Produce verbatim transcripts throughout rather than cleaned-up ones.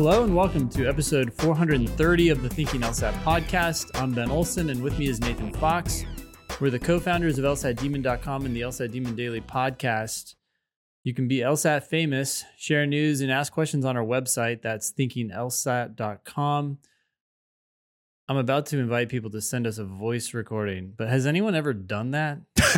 Hello and welcome to episode four hundred thirty of the Thinking LSAT podcast. I'm Ben Olson and with me is Nathan Fox. We're the co-founders of LSAT Demon dot com and the LSAT Demon Daily podcast. You can be LSAT famous, share news, and ask questions on our website. That's thinking L S A T dot com. I'm about to invite people to send us a voice recording, but has anyone ever done that?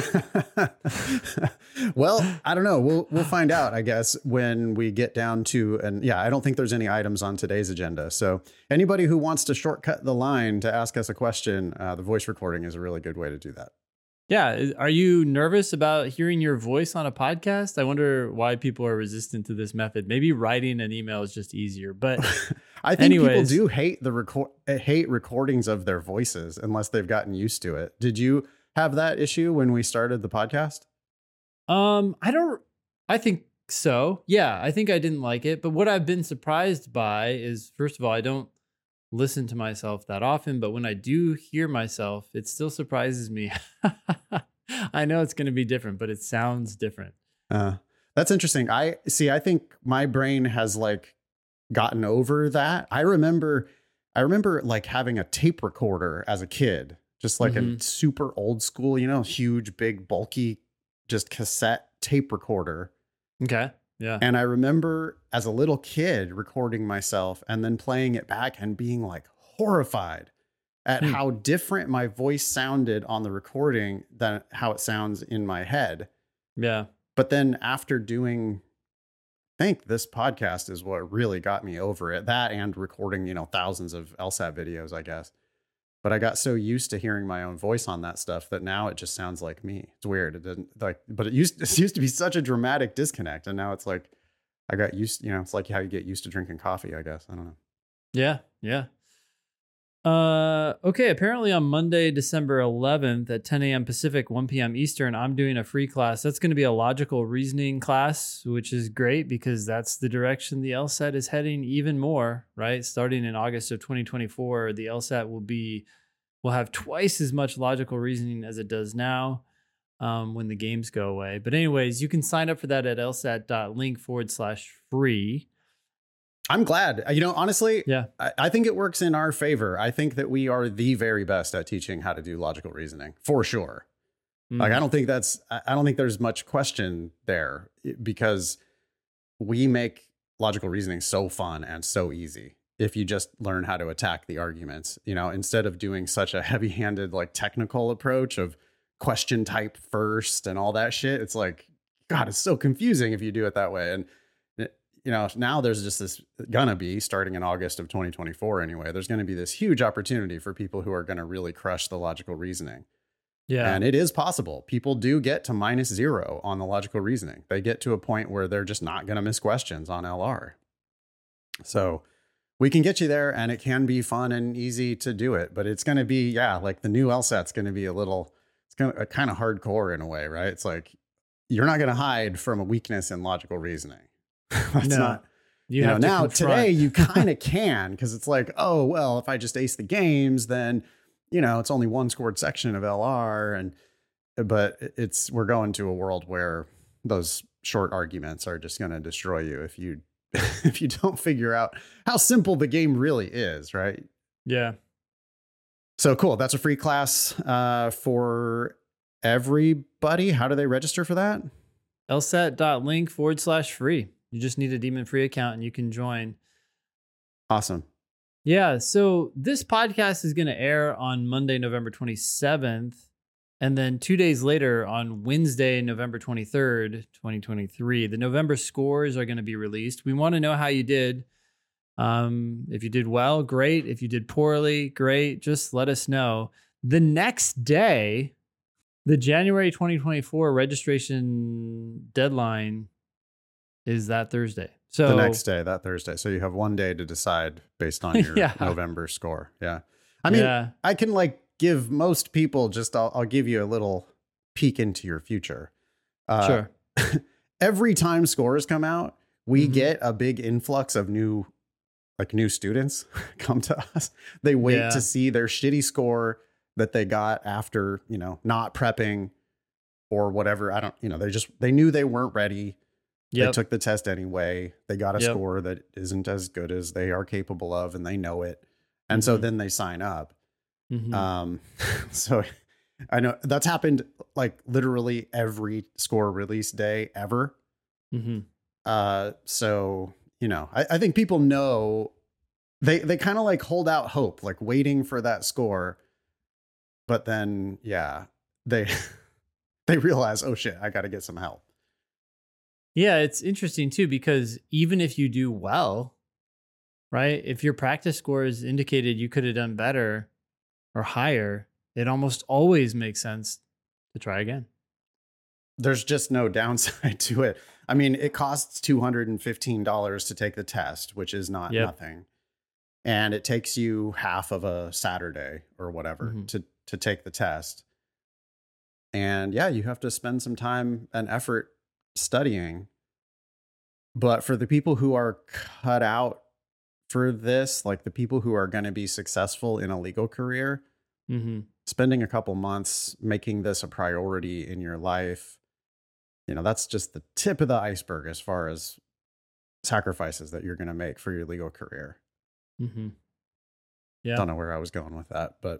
Well, I don't know. We'll we'll find out, I guess, when we get down to, and yeah, I don't think there's any items on today's agenda. So anybody who wants to shortcut the line to ask us a question, uh, the voice recording is a really good way to do that. Yeah. Are you nervous about hearing your voice on a podcast? I wonder why people are resistant to this method. Maybe writing an email is just easier, but I think anyways, people do hate the record, hate recordings of their voices unless they've gotten used to it. Did you have that issue when we started the podcast? Um, I don't, I think so. Yeah, I think I didn't like it. But what I've been surprised by is, first of all, I don't listen to myself that often, but when I do hear myself, it still surprises me. I know it's going to be different, but it sounds different. Uh, that's interesting. I see. I think my brain has like gotten over that. I remember, I remember like having a tape recorder as a kid, just like mm-hmm. a super old school, you know, huge, big, bulky, just cassette tape recorder. Okay. Yeah. And I remember as a little kid recording myself and then playing it back and being like horrified at hmm. how different my voice sounded on the recording than how it sounds in my head. Yeah. But then after doing, I think this podcast is what really got me over it. That and recording, you know, thousands of LSAT videos, I guess. But I got so used to hearing my own voice on that stuff that now it just sounds like me. It's weird. It didn't like, but it used it used to be such a dramatic disconnect, and now it's like I got used. You know, it's like how you get used to drinking coffee. I guess I don't know. Yeah, yeah. Uh, okay. Apparently, on Monday, December eleventh at ten a.m. Pacific, one p.m. Eastern, I'm doing a free class. That's going to be a logical reasoning class, which is great because that's the direction the LSAT is heading even more. Right, starting in August of twenty twenty-four, the LSAT will be will have twice as much logical reasoning as it does now um, when the games go away. But anyways, you can sign up for that at lsat.link forward slash free. I'm glad. You know, honestly, yeah, I, I think it works in our favor. I think that we are the very best at teaching how to do logical reasoning, for sure. Mm. Like, I don't think that's, I don't think there's much question there because we make logical reasoning so fun and so easy. If you just learn how to attack the arguments, you know, instead of doing such a heavy handed, like technical approach of question type first and all that shit, it's like, God, it's so confusing if you do it that way. And, you know, now there's just this gonna be starting in August of twenty twenty-four anyway, there's going to be this huge opportunity for people who are going to really crush the logical reasoning. Yeah. And it is possible. People do get to minus zero on the logical reasoning. They get to a point where they're just not going to miss questions on L R. So we can get you there and it can be fun and easy to do it, but it's going to be, yeah, like the new LSAT's going to be a little, it's going to kind of hardcore in a way, right? It's like, you're not going to hide from a weakness in logical reasoning. That's no, not, you, you have know, to now confront. Today you kind of can, because it's like, oh, well, if I just ace the games, then, you know, it's only one scored section of L R. And, but it's, we're going to a world where those short arguments are just going to destroy you if you, if you don't figure out how simple the game really is. Right. Yeah. So cool. That's a free class uh, for everybody. How do they register for that? lsat.link forward slash free. You just need a Demon free account and you can join. Awesome. Yeah. So this podcast is going to air on Monday, November twenty-seventh. And then two days later on Wednesday, November twenty-third, twenty twenty-three, the November scores are going to be released. We want to know how you did. Um, if you did well, great. If you did poorly, great. Just let us know. The next day, the January twenty twenty-four registration deadline is that Thursday. So the next day, that Thursday. So you have one day to decide based on your yeah. November score. Yeah. I mean, yeah. I can like give most people just, I'll, I'll give you a little peek into your future. Uh, sure. Every time scores come out, we mm-hmm. get a big influx of new, like new students come to us. They wait yeah. to see their shitty score that they got after, you know, not prepping or whatever. I don't, you know, they just, they knew they weren't ready. Yep. They took the test anyway. They got a Yep. score that isn't as good as they are capable of, and they know it. And Mhm. so then they sign up. Mhm. Um, so I know that's happened like literally every score release day ever. Mhm. Uh, so, you know, I, I think people know they, they kind of like hold out hope, like waiting for that score. But then, yeah, they, they realize, oh shit, I got to get some help. Yeah, it's interesting too, because even if you do well, right? If your practice scores indicated you could have done better or higher, it almost always makes sense to try again. There's just no downside to it. I mean, it costs two hundred fifteen dollars to take the test, which is not Yep. nothing. And it takes you half of a Saturday or whatever Mhm. to, to take the test. And yeah, you have to spend some time and effort studying. But for the people who are cut out for this, like the people who are going to be successful in a legal career, Mhm. spending a couple months making this a priority in your life, you know, that's just the tip of the iceberg as far as sacrifices that you're going to make for your legal career. Mhm. Yeah. Don't know where I was going with that, but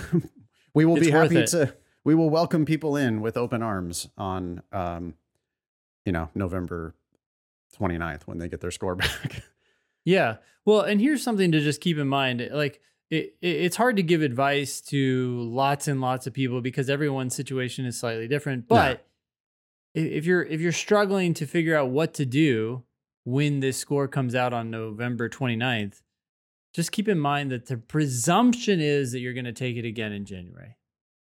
we will It's be worth happy it. to, we will welcome people in with open arms on, um, you know, November twenty-ninth when they get their score back. Yeah. Well, and here's something to just keep in mind. Like it, it, it's hard to give advice to lots and lots of people because everyone's situation is slightly different. But i- if you're if you're struggling to figure out what to do when this score comes out on November twenty-ninth, just keep in mind that the presumption is that you're going to take it again in January.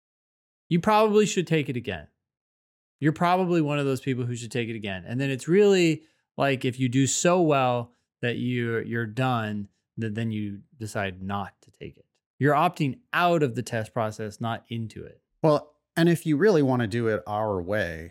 You probably should take it again. You're probably one of those people who should take it again. And then it's really like if you do so well that you're you're done, that then you decide not to take it. You're opting out of the test process, not into it. Well, and if you really want to do it our way,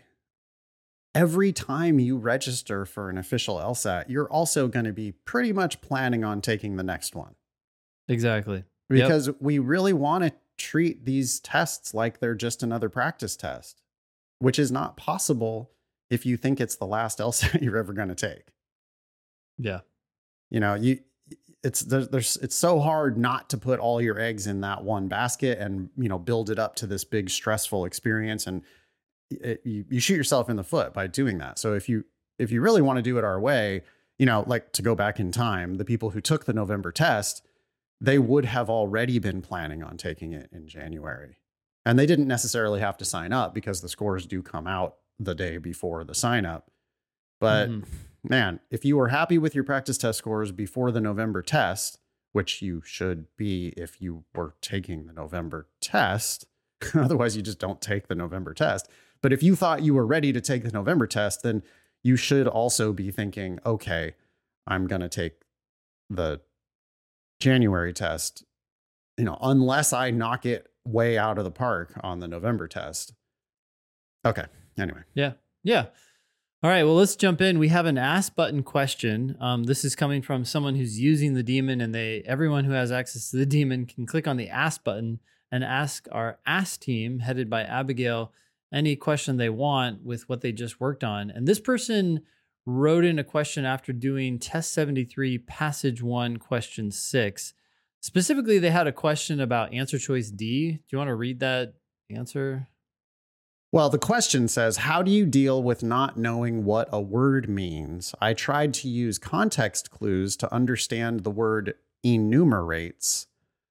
every time you register for an official LSAT, you're also going to be pretty much planning on taking the next one. Exactly. Because Yep. we really want to treat these tests like they're just another practice test, which is not possible if you think it's the last LSAT you're ever going to take. Yeah. You know, you it's there's, there's it's so hard not to put all your eggs in that one basket and, you know, build it up to this big stressful experience, and it, you, you shoot yourself in the foot by doing that. So if you if you really want to do it our way, you know, like to go back in time, the people who took the November test, they would have already been planning on taking it in January. And they didn't necessarily have to sign up because the scores do come out the day before the sign up. But Mhm. man, if you were happy with your practice test scores before the November test, which you should be if you were taking the November test, otherwise you just don't take the November test. But if you thought you were ready to take the November test, then you should also be thinking, okay, I'm going to take the January test, you know, unless I knock it way out of the park on the November test. Okay. Anyway. Yeah. Yeah. All right. Well, let's jump in. We have an ask button question. Um, this is coming from someone who's using the daemon, and they everyone who has access to the daemon can click on the ask button and ask our ask team, headed by Abigail, any question they want with what they just worked on. And this person wrote in a question after doing test seventy-three, passage one, question six. Specifically, they had a question about answer choice D. Do you want to read that answer? Well, the question says, how do you deal with not knowing what a word means? I tried to use context clues to understand the word enumerates,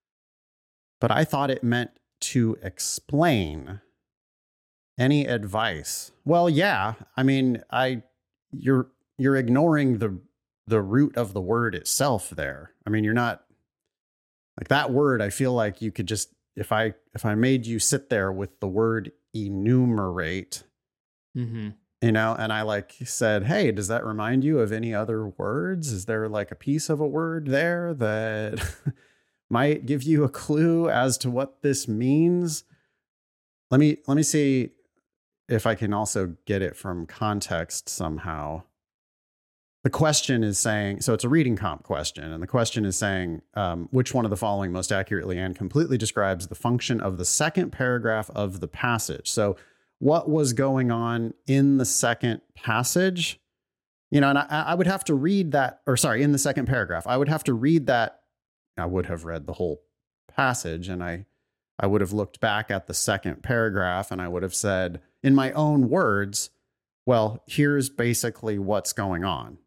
but I thought it meant to explain. Any advice? Well, yeah. I mean, I you're you're ignoring the the root of the word itself there. I mean, you're not like that word. I feel like you could just if I if I made you sit there with the word enumerate, Mm-hmm. you know, and I like said, hey, does that remind you of any other words? Is there like a piece of a word there that might give you a clue as to what this means? Let me let me see if I can also get it from context somehow. The question is saying, so it's a reading comp question, and the question is saying, um, which one of the following most accurately and completely describes the function of the second paragraph of the passage? So what was going on in the second passage You know, and I, I would have to read that, or sorry, in the second paragraph, I would have to read that. I would have read the whole passage, and I, I would have looked back at the second paragraph, and I would have said, in my own words, well, here's basically what's going on.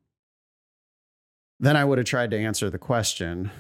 Then I would have tried to answer the question.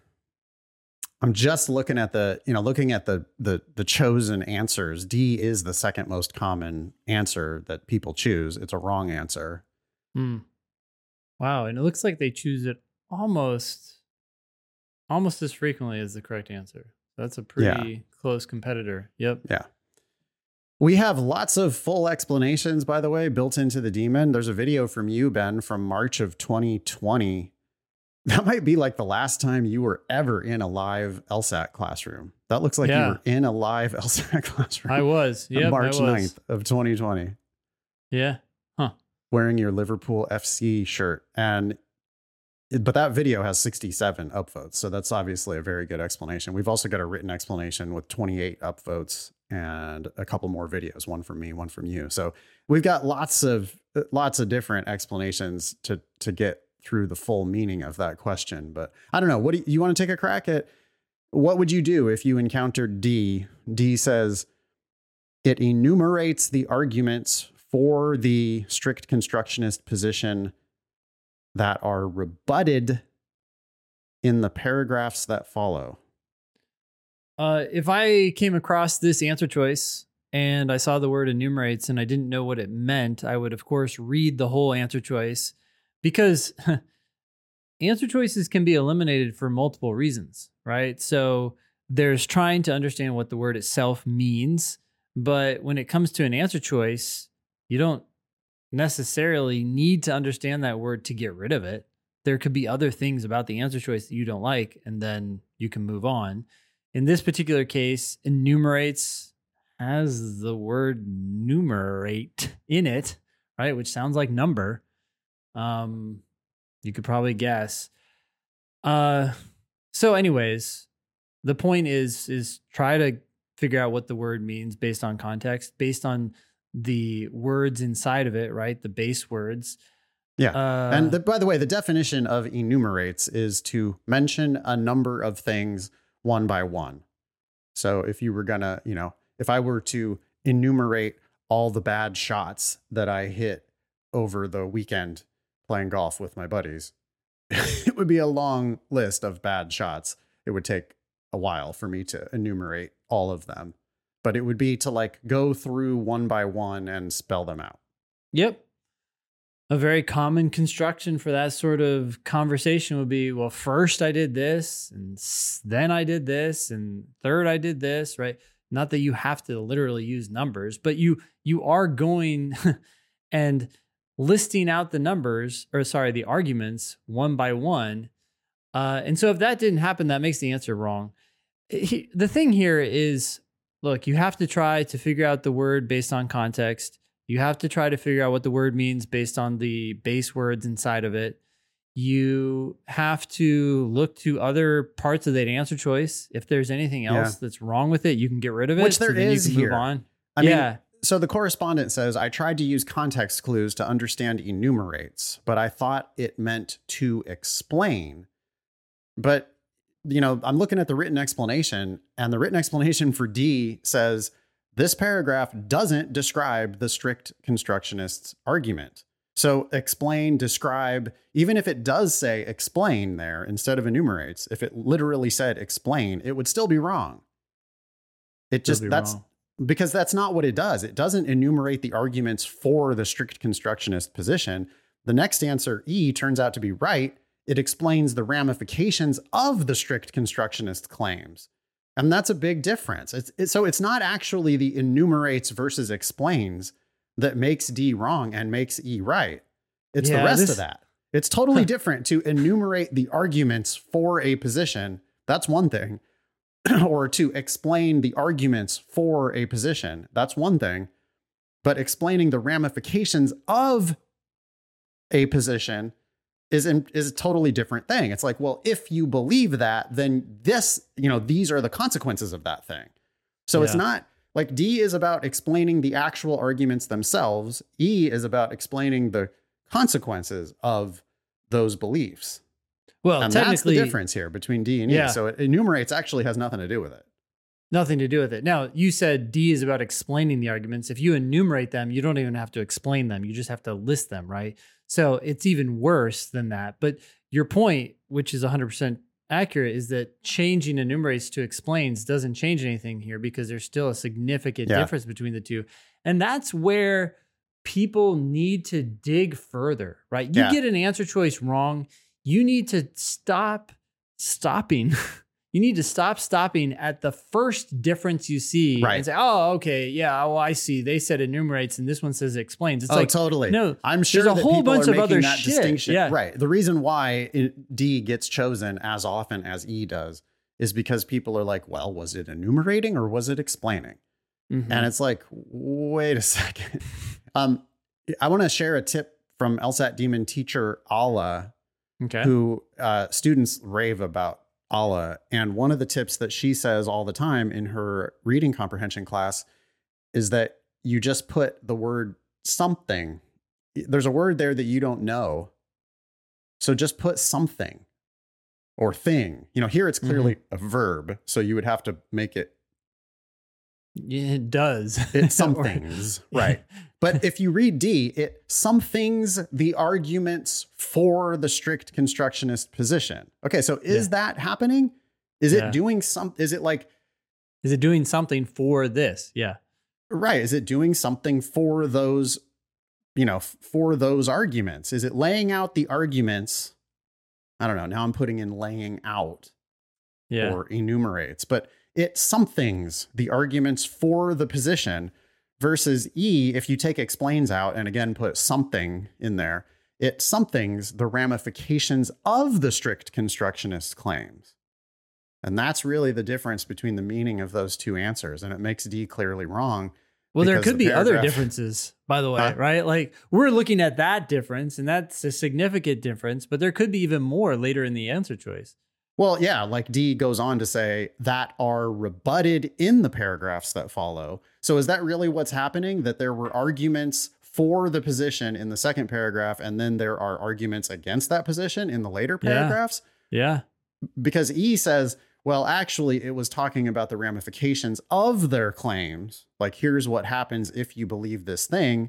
I'm just looking at the, you know, looking at the the the chosen answers. D is the second most common answer that people choose. It's a wrong answer. Hmm. Wow, and it looks like they choose it almost almost as frequently as the correct answer. That's a pretty yeah. close competitor. Yep. Yeah. We have lots of full explanations, by the way, built into the daemon. There's a video from you, Ben, from March of twenty twenty. That might be like the last time you were ever in a live LSAT classroom. That looks like yeah. you were in a live LSAT classroom. I was. Yeah, March ninth of twenty twenty. Yeah. Huh. Wearing your Liverpool F C shirt. And but that video has sixty-seven upvotes. So that's obviously a very good explanation. We've also got a written explanation with twenty-eight upvotes and a couple more videos, one from me, one from you. So we've got lots of lots of different explanations to to get through the full meaning of that question. But I don't know. What do you, you want to take a crack at? What would you do if you encountered D? D says it enumerates the arguments for the strict constructionist position that are rebutted in the paragraphs that follow. Uh, if I came across this answer choice and I saw the word enumerates and I didn't know what it meant, I would, of course, read the whole answer choice, because answer choices can be eliminated for multiple reasons, right? So there's trying to understand what the word itself means, but when it comes to an answer choice, you don't necessarily need to understand that word to get rid of it. There could be other things about the answer choice that you don't like, and then you can move on. In this particular case, enumerates has the word numerate in it, right? Which sounds like number. Um, you could probably guess. Uh, so anyways, the point is, is try to figure out what the word means based on context, based on the words inside of it, right? The base words. Yeah. Uh, and the, by the way, the definition of enumerates is to mention a number of things one by one. So if you were gonna, you know, if I were to enumerate all the bad shots that I hit over the weekend playing golf with my buddies, it would be a long list of bad shots. It would take a while for me to enumerate all of them, but it would be to like go through one by one and spell them out. Yep. A very common construction for that sort of conversation would be, well, first I did this, and then I did this, and third I did this, right? Not that you have to literally use numbers, but you you are going and listing out the numbers, or sorry, the arguments one by one. Uh, and so if that didn't happen, that makes the answer wrong. He, the thing here is, look, you have to try to figure out the word based on context. You have to try to figure out what the word means based on the base words inside of it. You have to look to other parts of that answer choice. If there's anything else yeah. that's wrong with it, you can get rid of it. Which there so is you can here. Move on. I yeah. mean, so the correspondent says, I tried to use context clues to understand enumerates, but I thought it meant to explain. But, you know, I'm looking at the written explanation, and the written explanation for D says, this paragraph doesn't describe the strict constructionist's argument. So explain, describe, even if it does say explain there instead of enumerates, if it literally said explain, it would still be wrong. It just, that's wrong. Because that's not what it does. It doesn't enumerate the arguments for the strict constructionist position. The next answer, E, turns out to be right. It explains the ramifications of the strict constructionist claims. And that's a big difference. It's, it, so it's not actually the enumerates versus explains that makes D wrong and makes E right. It's yeah, the rest this... of that. It's totally different to enumerate the arguments for a position. That's one thing. Or to explain the arguments for a position. That's one thing. But explaining the ramifications of a position is in, is a totally different thing. It's like, well, if you believe that, then this, you know, these are the consequences of that thing. So yeah. It's not like D is about explaining the actual arguments themselves. E is about explaining the consequences of those beliefs. Well, and that's the technically, difference here between D and E. Yeah. So it enumerates actually has nothing to do with it. nothing to do with it. Now, you said D is about explaining the arguments. If you enumerate them, you don't even have to explain them. You just have to list them, right? So it's even worse than that. But your point, which is one hundred percent accurate, is that changing enumerates to explains doesn't change anything here because there's still a significant Yeah. difference between the two. And that's where people need to dig further, right? You Yeah. get an answer choice wrong, you need to stop stopping. You need to stop stopping at the first difference you see Right. and say, oh, okay, yeah, well, I see. They said enumerates and this one says explains. It's oh, like, totally. no, I'm sure there's a that whole people bunch are of making other that shit. distinction. Yeah. Right. The reason why it, D gets chosen as often as E does is because people are like, well, was it enumerating or was it explaining? Mhm. And it's like, wait a second. um, I want to share a tip from LSAT Demon teacher Ala, Okay. who uh, students rave about Ala. And one of the tips that she says all the time in her reading comprehension class is that you just put the word something. There's a word there that you don't know. So just put something or thing. You know, here it's clearly a verb. So you would have to make it Yeah, it does. it somethings, right? But if you read D, it somethings the arguments for the strict constructionist position. Okay, so is Yeah. that happening? Is Yeah. it doing some? Is it like Is it doing something for this? Yeah. right? Is it doing something for those, you know, f- for those arguments? Is it laying out the arguments? I don't know. Now I'm putting in laying out Yeah. or enumerates, but it somethings the arguments for the position versus E, if you take explains out and again put something in there, it somethings the ramifications of the strict constructionist claims. And that's really the difference between the meaning of those two answers. And it makes D clearly wrong. Well, there because could the be other paragraph- differences, by the way, Huh? right? Like we're looking at that difference, and that's a significant difference, but there could be even more later in the answer choice. Well, yeah, like D goes on to say that are rebutted in the paragraphs that follow. So is that really what's happening? That there were arguments for the position in the second paragraph, and then there are arguments against that position in the later Yeah. paragraphs? Yeah. Because E says, well, actually, it was talking about the ramifications of their claims. Like, here's what happens if you believe this thing.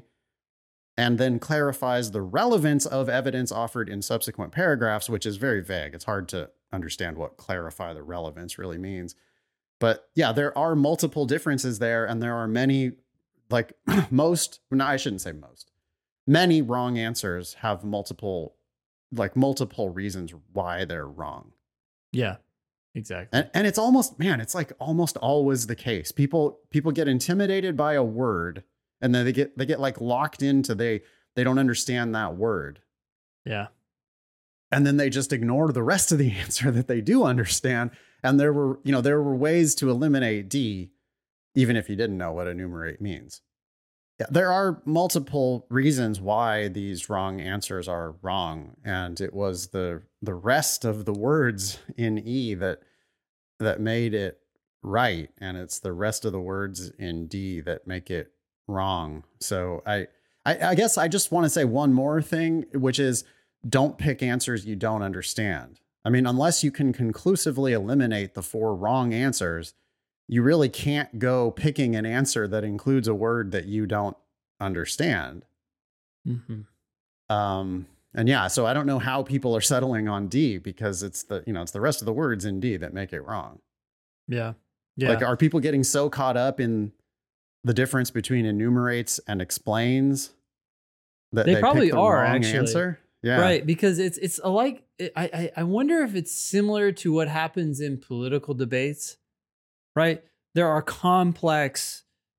And then clarifies the relevance of evidence offered in subsequent paragraphs, which is very vague. It's hard to understand what clarify the relevance really means. But yeah, there are multiple differences there. And there are many, like most, no, I shouldn't say most. Many wrong answers have multiple, like multiple reasons why they're wrong. Yeah. Exactly. And, and it's almost, man, it's like almost always the case. People, people get intimidated by a word and then they get, they get like locked into, they, they don't understand that word. Yeah. And then they just ignore the rest of the answer that they do understand. And there were, you know, there were ways to eliminate D, even if you didn't know what enumerate means. Yeah, there are multiple reasons why these wrong answers are wrong. And it was the, the rest of the words in E that, that made it right. And it's the rest of the words in D that make it wrong. So I, I, I guess I just want to say one more thing, which is don't pick answers you don't understand. I mean, unless you can conclusively eliminate the four wrong answers, you really can't go picking an answer that includes a word that you don't understand. Mm-hmm. Um, and yeah, so I don't know how people are settling on D because it's the, you know, it's the rest of the words in D that make it wrong. Yeah. Yeah. Like, are people getting so caught up in the difference between enumerates and explains that They they, probably pick the are, wrong actually. answer? Yeah. Right, because it's it's a like I, I I wonder if it's similar to what happens in political debates, right? There are complex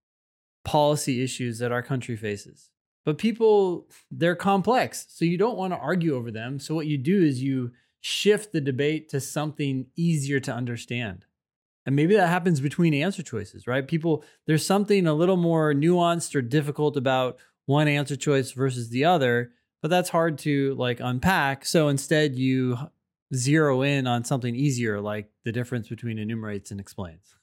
policy issues that our country faces, but people, they're complex, so you don't want to argue over them. So what you do is you shift the debate to something easier to understand. And maybe that happens between answer choices, right? People, there's something a little more nuanced or difficult about one answer choice versus the other. But that's hard to like unpack. So instead you zero in on something easier, like the difference between enumerates and explains.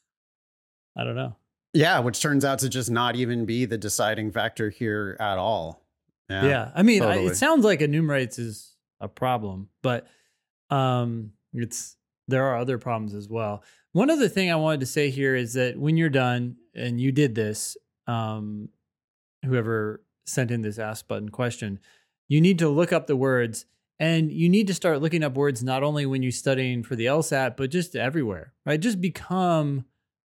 I don't know. Yeah, which turns out to just not even be the deciding factor here at all. Yeah. Yeah. I mean, I, totally. it sounds like enumerates is a problem, but um, it's there are other problems as well. One other thing I wanted to say here is that when you're done and you did this, um, whoever sent in this ask button question, you need to look up the words, and you need to start looking up words not only when you're studying for the LSAT, but just everywhere, right? Just become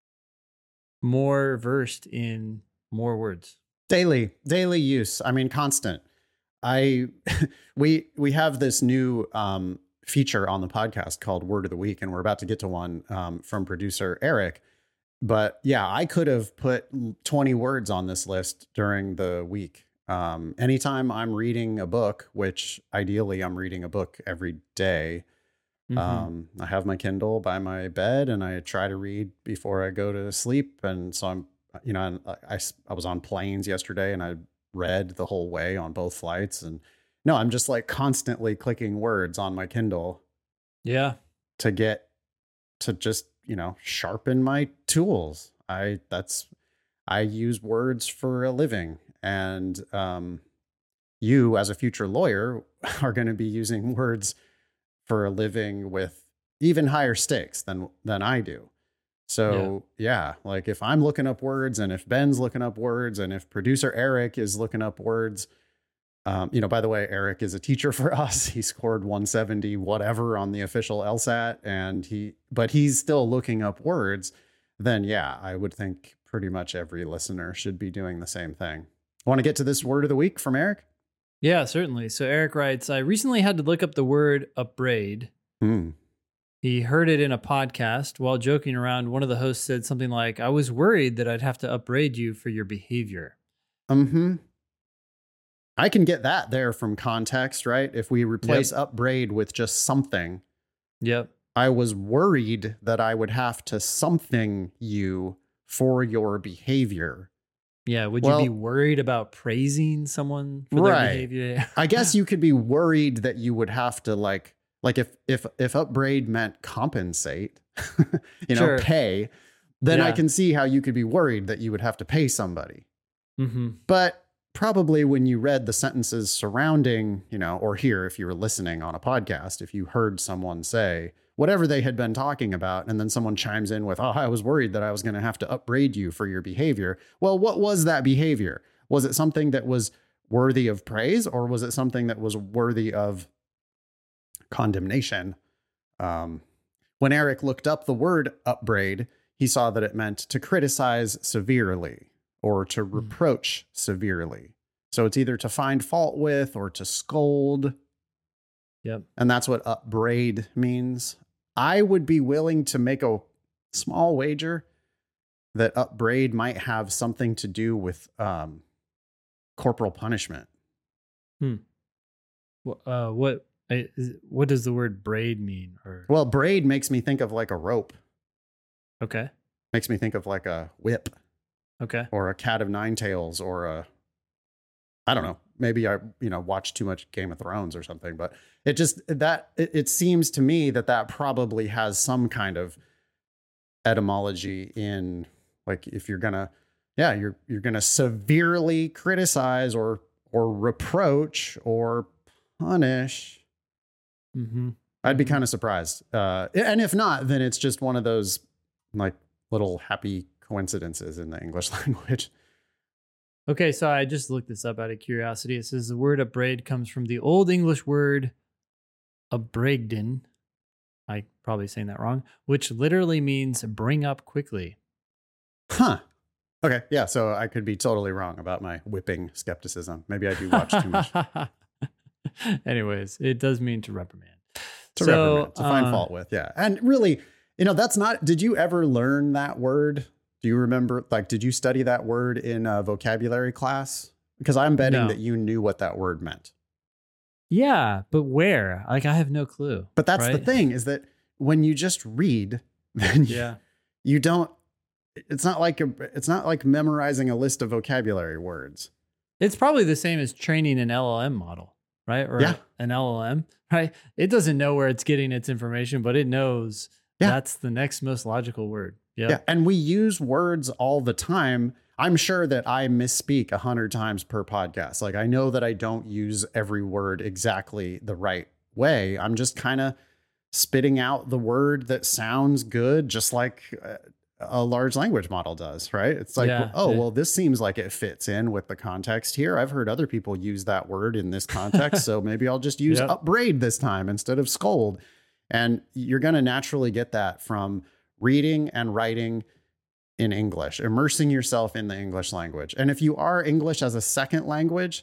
more versed in more words. Daily, daily use. I mean, constant. I we we have this new um, feature on the podcast called Word of the Week, and we're about to get to one um, from producer Eric. But yeah, I could have put twenty words on this list during the week. Um, anytime I'm reading a book, which ideally I'm reading a book every day. Mm-hmm. Um, I have my Kindle by my bed, and I try to read before I go to sleep. And so I'm, you know, I, I, I was on planes yesterday, and I read the whole way on both flights. And no, I'm just like constantly clicking words on my Kindle. Yeah. To get to just, you know, sharpen my tools. I, that's, I use words for a living. And, um, you as a future lawyer are going to be using words for a living with even higher stakes than, than I do. So yeah. yeah, like if I'm looking up words, and if Ben's looking up words, and if producer Eric is looking up words, um, you know, by the way, Eric is a teacher for us. He scored one seventy whatever on the official LSAT, and he, but he's still looking up words. Then yeah, I would think pretty much every listener should be doing the same thing. Want to get to this word of the week from Eric? Yeah, certainly. So Eric writes, I recently had to look up the word upbraid. Hmm. He heard it in a podcast. While joking around, one of the hosts said something like, I was worried that I'd have to upbraid you for your behavior. Mm-hmm. I can get that there from context, right? If we replace yep. upbraid with just something. Yep. I was worried that I would have to something you for your behavior. Yeah. Would well, you be worried about praising someone for right. their behavior? I guess you could be worried that you would have to like, like if, if, if upbraid meant compensate, you know, sure. pay, then yeah. I can see how you could be worried that you would have to pay somebody. Mm-hmm. But probably when you read the sentences surrounding, you know, or here, if you were listening on a podcast, if you heard someone say whatever they had been talking about, and then someone chimes in with, oh, I was worried that I was going to have to upbraid you for your behavior. Well, what was that behavior? Was it something that was worthy of praise, or was it something that was worthy of condemnation? Um, when Eric looked up the word upbraid, he saw that it meant to criticize severely or to reproach mm. severely. So it's either to find fault with or to scold. Yep. And that's what upbraid means. I would be willing to make a small wager that upbraid might have something to do with um, corporal punishment. Hmm. Well, uh, what what does the word braid mean? Or well, braid makes me think of like a rope. Okay. Makes me think of like a whip. Okay. Or a cat of nine tails, or a, I don't know, maybe I, you know, watched too much Game of Thrones or something, but it just, that, it, it seems to me that that probably has some kind of etymology in, like, if you're gonna, yeah, you're, you're gonna severely criticize or, or reproach or punish. Mm-hmm. I'd be kind of surprised. Uh, and if not, then it's just one of those like little happy coincidences in the English language. Okay, so I just looked this up out of curiosity. It says the word upbraid comes from the Old English word upbraigden. I probably saying that wrong, which literally means bring up quickly. Huh. Okay, yeah, so I could be totally wrong about my whipping skepticism. Maybe I do watch too much. Anyways, it does mean to reprimand. To so, reprimand, to find uh, fault with, yeah. And really, you know, that's not, did you ever learn that word? Do you remember, like, did you study that word in a vocabulary class? Because I'm betting No. that you knew what that word meant. Yeah, but where? Like, I have no clue. But that's right? the thing, is that when you just read, then you, yeah. you don't, it's not like a, it's not like memorizing a list of vocabulary words. It's probably the same as training an L L M model, right? Or yeah. an L L M, right? It doesn't know where it's getting its information, but it knows yeah. that's the next most logical word. Yep. Yeah. And we use words all the time. I'm sure that I misspeak a hundred times per podcast. Like I know that I don't use every word exactly the right way. I'm just kind of spitting out the word that sounds good, just like a large language model does, right? It's like, yeah, oh, yeah. well, this seems like it fits in with the context here. I've heard other people use that word in this context, so maybe I'll just use yep. upbraid this time instead of scold. And you're going to naturally get that from reading and writing in English, immersing yourself in the English language. And if you are English as a second language,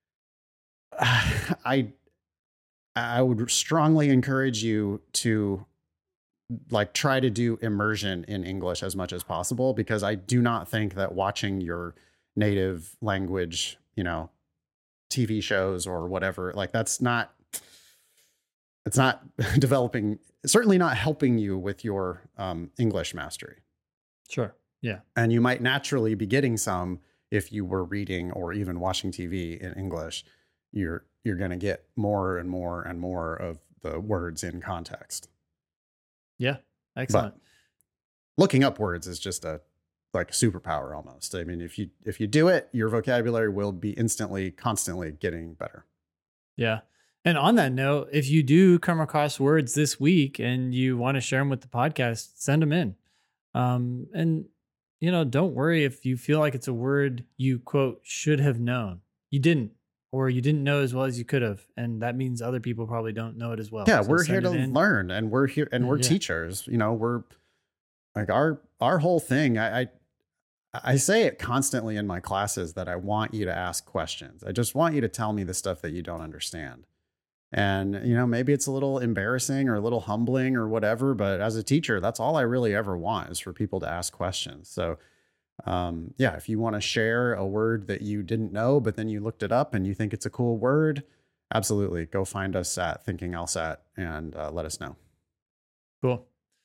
I I would strongly encourage you to like try to do immersion in English as much as possible, because I do not think that watching your native language, you know, T V shows or whatever, like that's not, it's not developing, certainly not helping you with your um, English mastery. Sure. Yeah. And you might naturally be getting some if you were reading or even watching T V in English. You're, you're going to get more and more and more of the words in context. Yeah. Excellent. But looking up words is just a like a superpower almost. I mean, if you if you do it, your vocabulary will be instantly, constantly getting better. Yeah. And on that note, if you do come across words this week and you want to share them with the podcast, send them in. Um, and, you know, don't worry if you feel like it's a word you, quote, should have known. You didn't. Or you didn't know as well as you could have. And that means other people probably don't know it as well. Yeah, so we're here to learn, and we're here and we're yeah. teachers. You know, we're like our our whole thing. I, I I say it constantly in my classes that I want you to ask questions. I just want you to tell me the stuff that you don't understand. And, you know, maybe it's a little embarrassing or a little humbling or whatever, but as a teacher, that's all I really ever want is for people to ask questions. So Um, yeah, if you want to share a word that you didn't know, but then you looked it up and you think it's a cool word, absolutely. Go find us at Thinking LSAT and uh, let us know. Cool.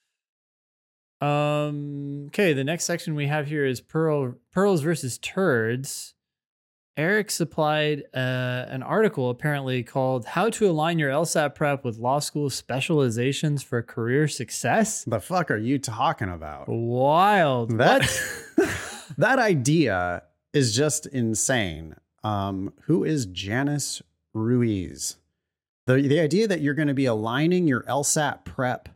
Um, okay. The next section we have here is pearl, pearls versus turds. Eric supplied uh, an article apparently called How to Align Your LSAT Prep with Law School Specializations for Career Success. The fuck are you talking about? Wild. That, that idea is just insane. Um, who is Janice Ruiz? The, the idea that you're going to be aligning your LSAT prep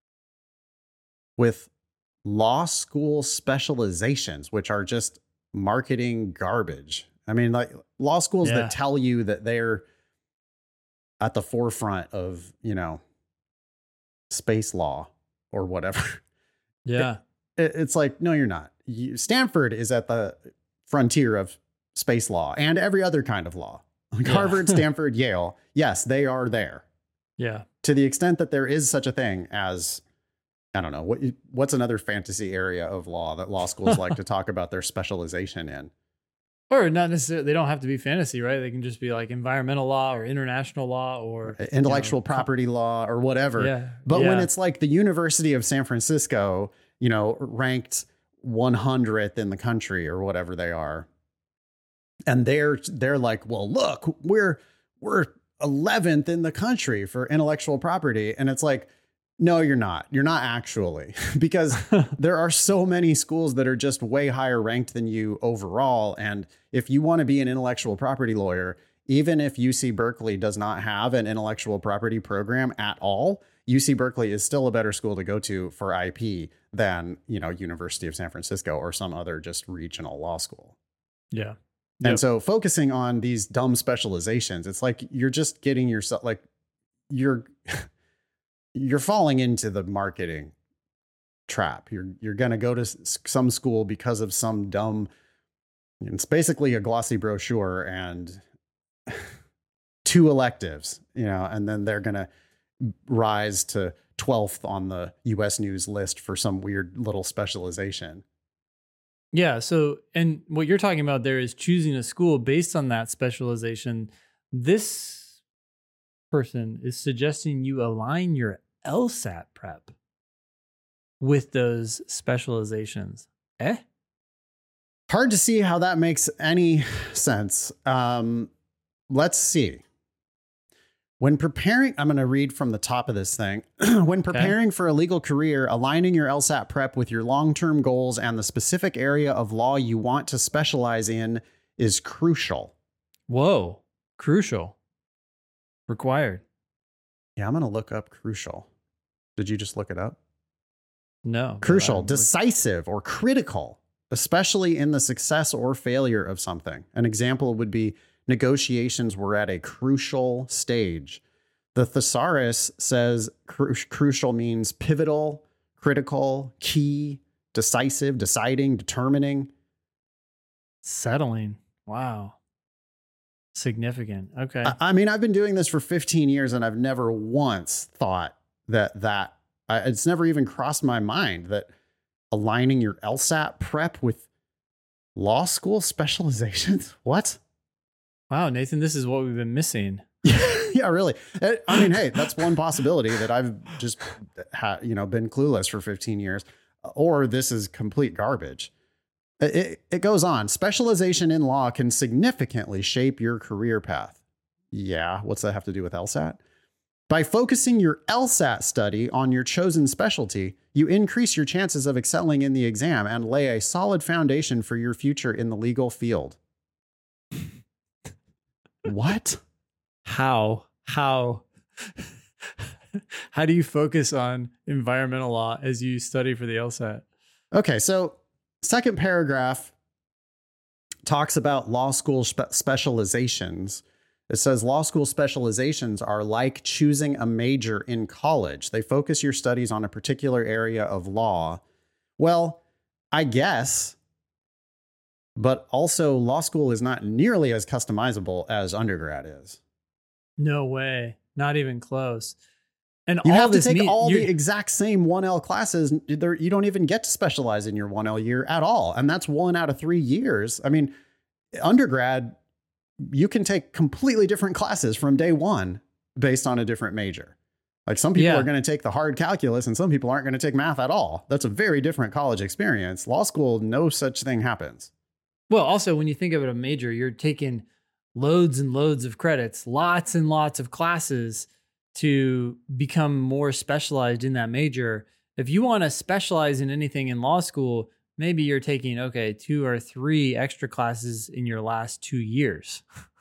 with law school specializations, which are just marketing garbage. I mean, like law schools yeah. that tell you that they're at the forefront of, you know, space law or whatever. Yeah. It, it, it's like, no, you're not. You, Stanford is at the frontier of space law and every other kind of law. Like yeah. Harvard, Stanford, Yale. Yes, they are there. Yeah. To the extent that there is such a thing as, I don't know, what what's another fantasy area of law that law schools like to talk about their specialization in? Or not necessarily, they don't have to be fantasy, right? They can just be like environmental law or international law or intellectual you know, property law or whatever. Yeah. But yeah. when it's like the University of San Francisco, you know, ranked one hundredth in the country or whatever they are. And they're, they're like, well, look, we're, we're eleventh in the country for intellectual property. And it's like, no, you're not. You're not actually, because there are so many schools that are just way higher ranked than you overall. And if you want to be an intellectual property lawyer, even if U C Berkeley does not have an intellectual property program at all, U C Berkeley is still a better school to go to for I P than, you know, University of San Francisco or some other just regional law school. Yeah. And yep. so focusing on these dumb specializations, it's like you're just getting yourself like you're you're falling into the marketing trap. You're you're going to go to some school because of some dumb, it's basically a glossy brochure and two electives, you know, and then they're going to rise to twelfth on the U S News list for some weird little specialization. Yeah. So, and what you're talking about there is choosing a school based on that specialization. This person is suggesting you align your LSAT prep with those specializations. Eh? Hard to see how that makes any sense. Um, let's see. When preparing, I'm going to read from the top of this thing. When preparing okay. for a legal career, aligning your LSAT prep with your long-term goals and the specific area of law you want to specialize in is crucial. Whoa, crucial. Required. Yeah, I'm going to look up crucial. Did you just look it up? No. Crucial, decisive, or critical, especially in the success or failure of something. An example would be negotiations were at a crucial stage. The thesaurus says cru- crucial means pivotal, critical, key, decisive, deciding, determining. Settling. Wow. Significant. Okay. I, I mean, I've been doing this for fifteen years and I've never once thought that that, I, it's never even crossed my mind that aligning your LSAT prep with law school specializations. What? Wow, Nathan, this is what we've been missing. Yeah, really. I mean, hey, that's one possibility that I've just ha- you know, been clueless for fifteen years, or this is complete garbage. It, it goes on. Specialization in law can significantly shape your career path. Yeah. What's that have to do with LSAT? By focusing your LSAT study on your chosen specialty, you increase your chances of excelling in the exam and lay a solid foundation for your future in the legal field. What? How? How? How do you focus on environmental law as you study for the LSAT? Okay, so second paragraph talks about law school spe- specializations. It says law school specializations are like choosing a major in college. They focus your studies on a particular area of law. Well, I guess. But also, law school is not nearly as customizable as undergrad is. No way. Not even close. And you all have to this take mean, all the exact same one L classes. There, you don't even get to specialize in your one L year at all. And that's one out of three years. I mean, undergrad, you can take completely different classes from day one based on a different major. Like some people yeah. are going to take the hard calculus and some people aren't going to take math at all. That's a very different college experience. Law school, no such thing happens. Well, also, when you think of it a major, you're taking loads and loads of credits, lots and lots of classes to become more specialized in that major. If you want to specialize in anything in law school, maybe you're taking, okay, two or three extra classes in your last two years.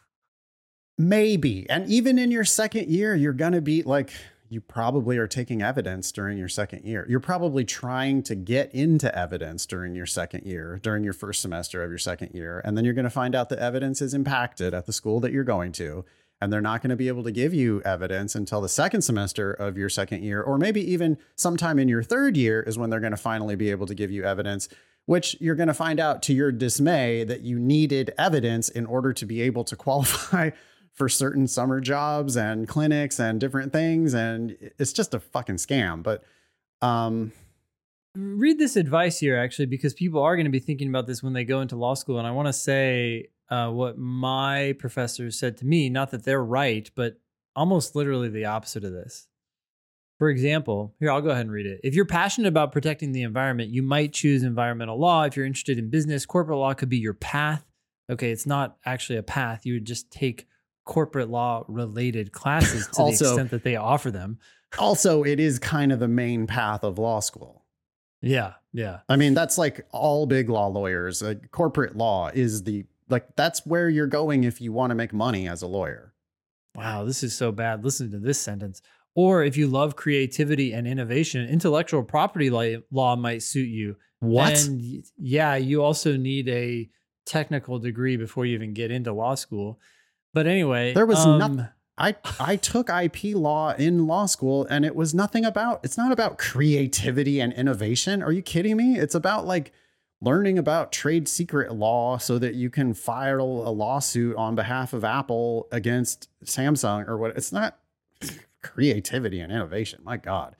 Maybe. And even in your second year, you're going to be like, you probably are taking evidence during your second year. You're probably trying to get into evidence during your second year, during your first semester of your second year. And then you're going to find out the evidence is impacted at the school that you're going to. And they're not going to be able to give you evidence until the second semester of your second year, or maybe even sometime in your third year is when they're going to finally be able to give you evidence, which you're going to find out to your dismay that you needed evidence in order to be able to qualify for certain summer jobs and clinics and different things. And it's just a fucking scam. But um, read this advice here, actually, because people are going to be thinking about this when they go into law school. And I want to say uh, what my professors said to me, not that they're right, but almost literally the opposite of this. For example, here, I'll go ahead and read it. If you're passionate about protecting the environment, you might choose environmental law. If you're interested in business, corporate law could be your path. Okay, it's not actually a path. You would just take corporate law related classes to also, the extent that they offer them. Also, it is kind of the main path of law school. Yeah. Yeah. I mean, that's like all big law lawyers. Like corporate law is the, like, that's where you're going if you want to make money as a lawyer. Wow. This is so bad. Listen to this sentence. Or if you love creativity and innovation, intellectual property law might suit you. What? And yeah, you also need a technical degree before you even get into law school. But anyway, there was um, nothing. I, I took I P law in law school and it was nothing about, it's not about creativity and innovation. Are you kidding me? It's about like learning about trade secret law so that you can file a lawsuit on behalf of Apple against Samsung or what. It's not creativity and innovation. My God.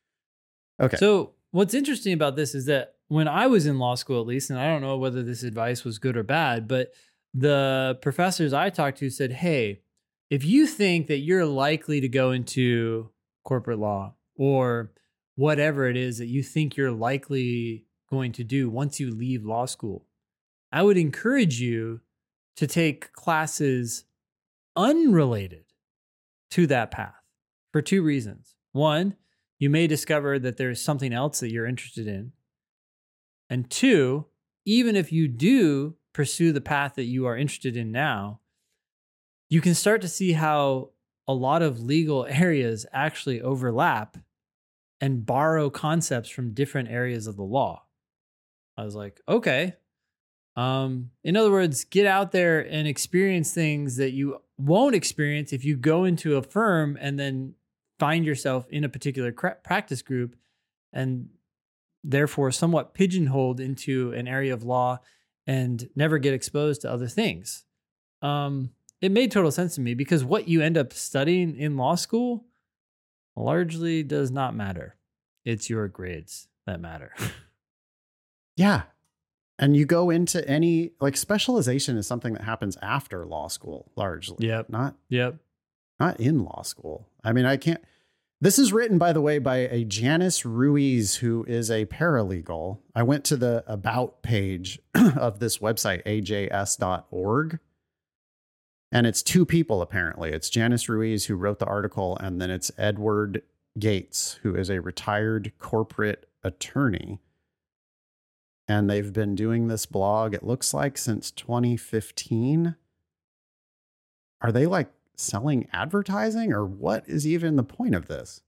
Okay. So what's interesting about this is that when I was in law school, at least, and I don't know whether this advice was good or bad, but the professors I talked to said, hey, if you think that you're likely to go into corporate law or whatever it is that you think you're likely going to do once you leave law school, I would encourage you to take classes unrelated to that path for two reasons. One, you may discover that there's something else that you're interested in. And two, even if you do pursue the path that you are interested in now, you can start to see how a lot of legal areas actually overlap and borrow concepts from different areas of the law. I was like, okay. Um, in other words, get out there and experience things that you won't experience if you go into a firm and then find yourself in a particular cra- practice group and therefore somewhat pigeonholed into an area of law and never get exposed to other things. Um, it made total sense to me because what you end up studying in law school largely does not matter. It's your grades that matter. Yeah. And you go into any, like, specialization is something that happens after law school, largely. Yep. Not, Yep. not in law school. I mean, I can't. This is written, by the way, by a Janice Ruiz, who is a paralegal. I went to the about page of this website, A J S dot org. And it's two people, apparently. It's Janice Ruiz, who wrote the article, and then it's Edward Gates, who is a retired corporate attorney. And they've been doing this blog, it looks like, since twenty fifteen. Are they like selling advertising, or what is even the point of this?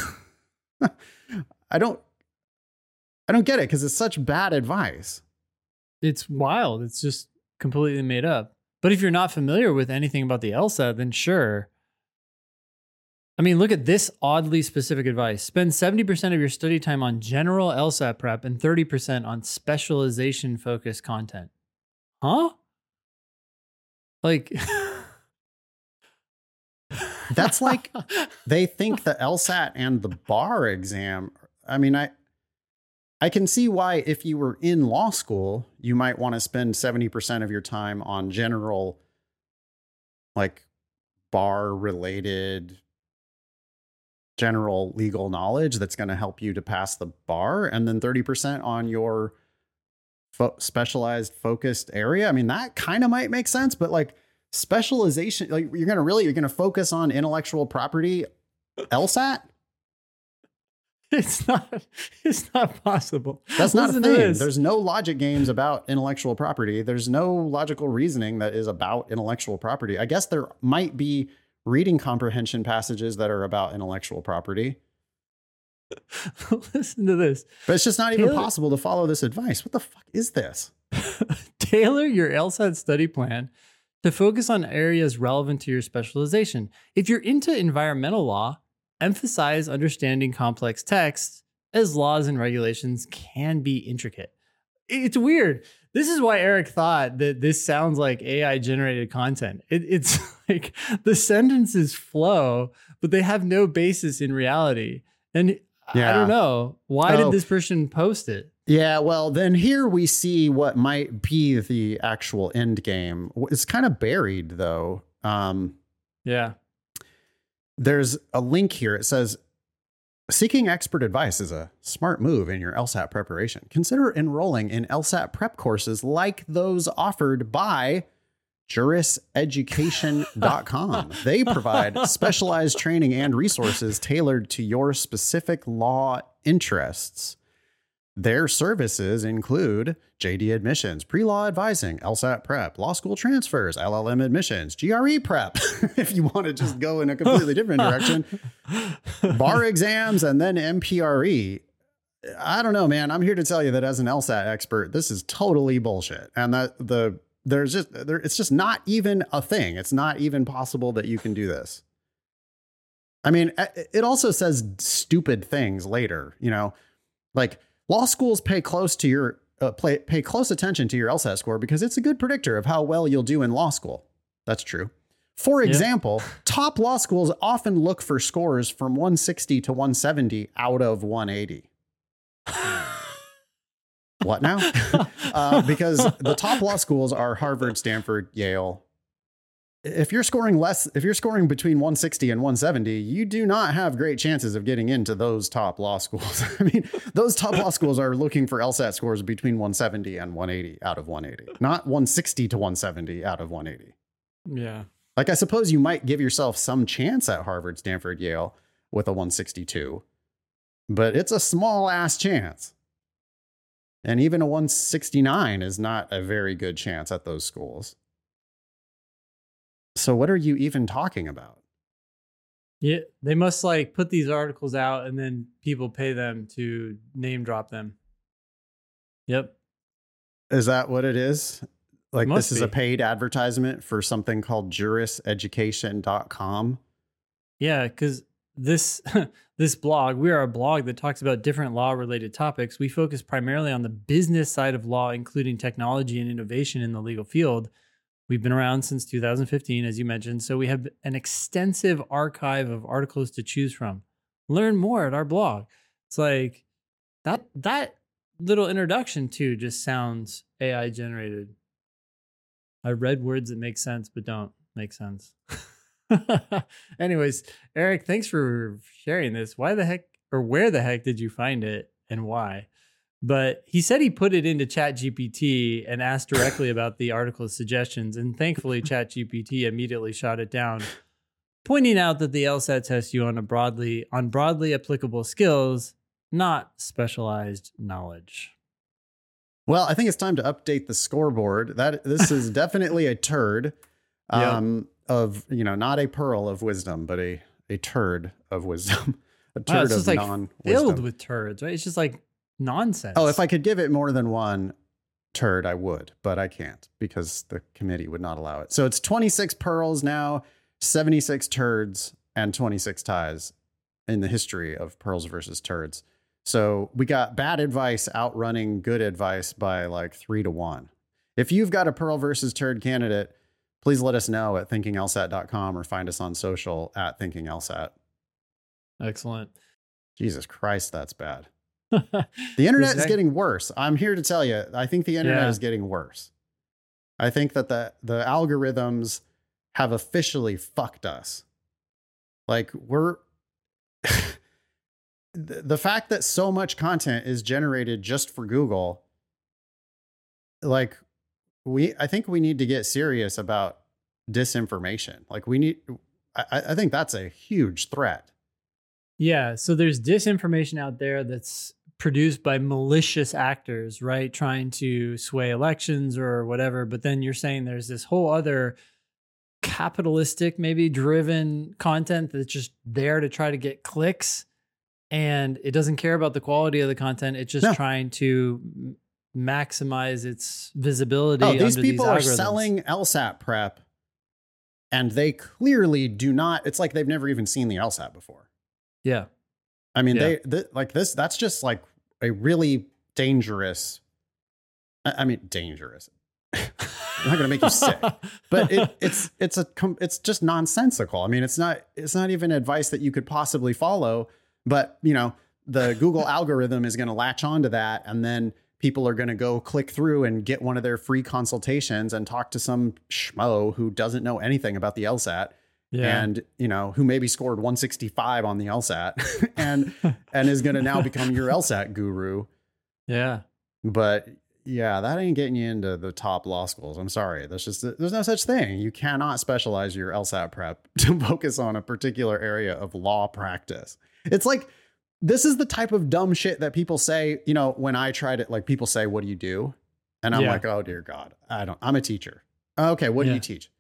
I don't, I don't get it because it's such bad advice. It's wild. It's just completely made up. But if you're not familiar with anything about the LSAT, then sure. I mean, look at this oddly specific advice. Spend seventy percent of your study time on general LSAT prep and thirty percent on specialization-focused content. Huh? Like... That's like they think the LSAT and the bar exam. I mean, I I can see why if you were in law school, you might want to spend seventy percent of your time on general, like, bar related, general legal knowledge that's going to help you to pass the bar, and then thirty percent on your fo- specialized focused area. I mean, that kind of might make sense, but like, specialization, like, you're going to really, you're going to focus on intellectual property LSAT? It's not, it's not possible. That's not Listen a to thing. this. There's no logic games about intellectual property. There's no logical reasoning that is about intellectual property. I guess there might be reading comprehension passages that are about intellectual property. Listen to this. But it's just not even Taylor- possible to follow this advice. What the fuck is this? Tailor your LSAT study plan to focus on areas relevant to your specialization. If you're into environmental law, emphasize understanding complex texts, as laws and regulations can be intricate. It's weird. This is why Eric thought that this sounds like A I generated content. It, it's like the sentences flow, but they have no basis in reality. And Yeah. I don't know. Why Oh. did this person post it? Yeah, well, then here we see what might be the actual end game. It's kind of buried, though. Um, Yeah. there's a link here. It says, seeking expert advice is a smart move in your LSAT preparation. Consider enrolling in LSAT prep courses like those offered by juris education dot com. They provide specialized training and resources tailored to your specific law interests. Their services include J D admissions, pre-law advising, LSAT prep, law school transfers, L L M admissions, G R E prep, if you want to just go in a completely different direction, bar exams, and then M P R E. I don't know, man. I'm here to tell you that as an LSAT expert, this is totally bullshit. And that the there's just there, it's just not even a thing. It's not even possible that you can do this. I mean, it also says stupid things later, you know, like, law schools pay close to your uh, play, pay close attention to your LSAT score because it's a good predictor of how well you'll do in law school. That's true. For example, yeah. top law schools often look for scores from one sixty to one seventy out of one eighty. What now? uh, because the top law schools are Harvard, Stanford, Yale. If you're scoring less, if you're scoring between one sixty and one seventy, you do not have great chances of getting into those top law schools. I mean, those top law schools are looking for LSAT scores between one seventy and one eighty out of one eighty, not one sixty to one seventy out of one eighty. Yeah. Like, I suppose you might give yourself some chance at Harvard, Stanford, Yale with a one sixty-two, but it's a small ass chance. And even a one sixty-nine is not a very good chance at those schools. So what are you even talking about? Yeah, they must like put these articles out and then people pay them to name drop them. Yep. Is that what it is? Like, Must this is be. a paid advertisement for something called juris education dot com. Yeah, because this this blog, we are a blog that talks about different law-related topics. We focus primarily on the business side of law, including technology and innovation in the legal field. We've been around since two thousand fifteen, as you mentioned, so we have an extensive archive of articles to choose from. Learn more at our blog. It's like that that little introduction too just sounds A I generated. I read words that make sense but don't make sense. Anyways, Eric, thanks for sharing this. Why the heck or where the heck did you find it and why? But he said he put it into ChatGPT and asked directly about the article's suggestions. And thankfully, ChatGPT immediately shot it down, pointing out that the LSAT tests you on a broadly on broadly applicable skills, not specialized knowledge. Well, I think it's time to update the scoreboard. That this is definitely a turd um, yep. of, you know, not a pearl of wisdom, but a, a turd of wisdom. A turd wow, it's of just like non-wisdom. Filled with turds, right? It's just like nonsense. Oh, if I could give it more than one turd, I would, but I can't because the committee would not allow it. So it's twenty-six pearls now, seventy-six turds, and twenty-six ties in the history of pearls versus turds. So we got bad advice outrunning good advice by like three to one. If you've got a pearl versus turd candidate, please let us know at thinking L SAT dot com or find us on social at thinking L SAT. Excellent. Jesus Christ, that's bad. The internet is getting worse. I'm here to tell you, I think the internet yeah. is getting worse. I think that the, the algorithms have officially fucked us. Like, we're... the fact that so much content is generated just for Google, like, we, I think we need to get serious about disinformation. Like, we need, I, I think that's a huge threat. Yeah. So there's disinformation out there that's produced by malicious actors, right? Trying to sway elections or whatever. But then you're saying there's this whole other capitalistic, maybe driven content that's just there to try to get clicks. And it doesn't care about the quality of the content. It's just no. trying to m- maximize its visibility. Oh, these under people these are selling LSAT prep, and they clearly do not. It's like they've never even seen the LSAT before. Yeah, I mean, yeah. they th- like this. That's just like a really dangerous. I, I mean, dangerous. I'm not going to make you sick, but it, it's it's a it's just nonsensical. I mean, it's not it's not even advice that you could possibly follow. But, you know, the Google algorithm is going to latch onto that. And then people are going to go click through and get one of their free consultations and talk to some schmo who doesn't know anything about the LSAT. Yeah. And, you know, who maybe scored one sixty-five on the LSAT and and is going to now become your LSAT guru. Yeah. But, yeah, that ain't getting you into the top law schools. I'm sorry. That's just there's no such thing. You cannot specialize your LSAT prep to focus on a particular area of law practice. It's like, this is the type of dumb shit that people say, you know, when I try to, like, people say, what do you do? And I'm yeah. like, oh, dear God, I don't, I'm a teacher. Okay. What yeah. do you teach?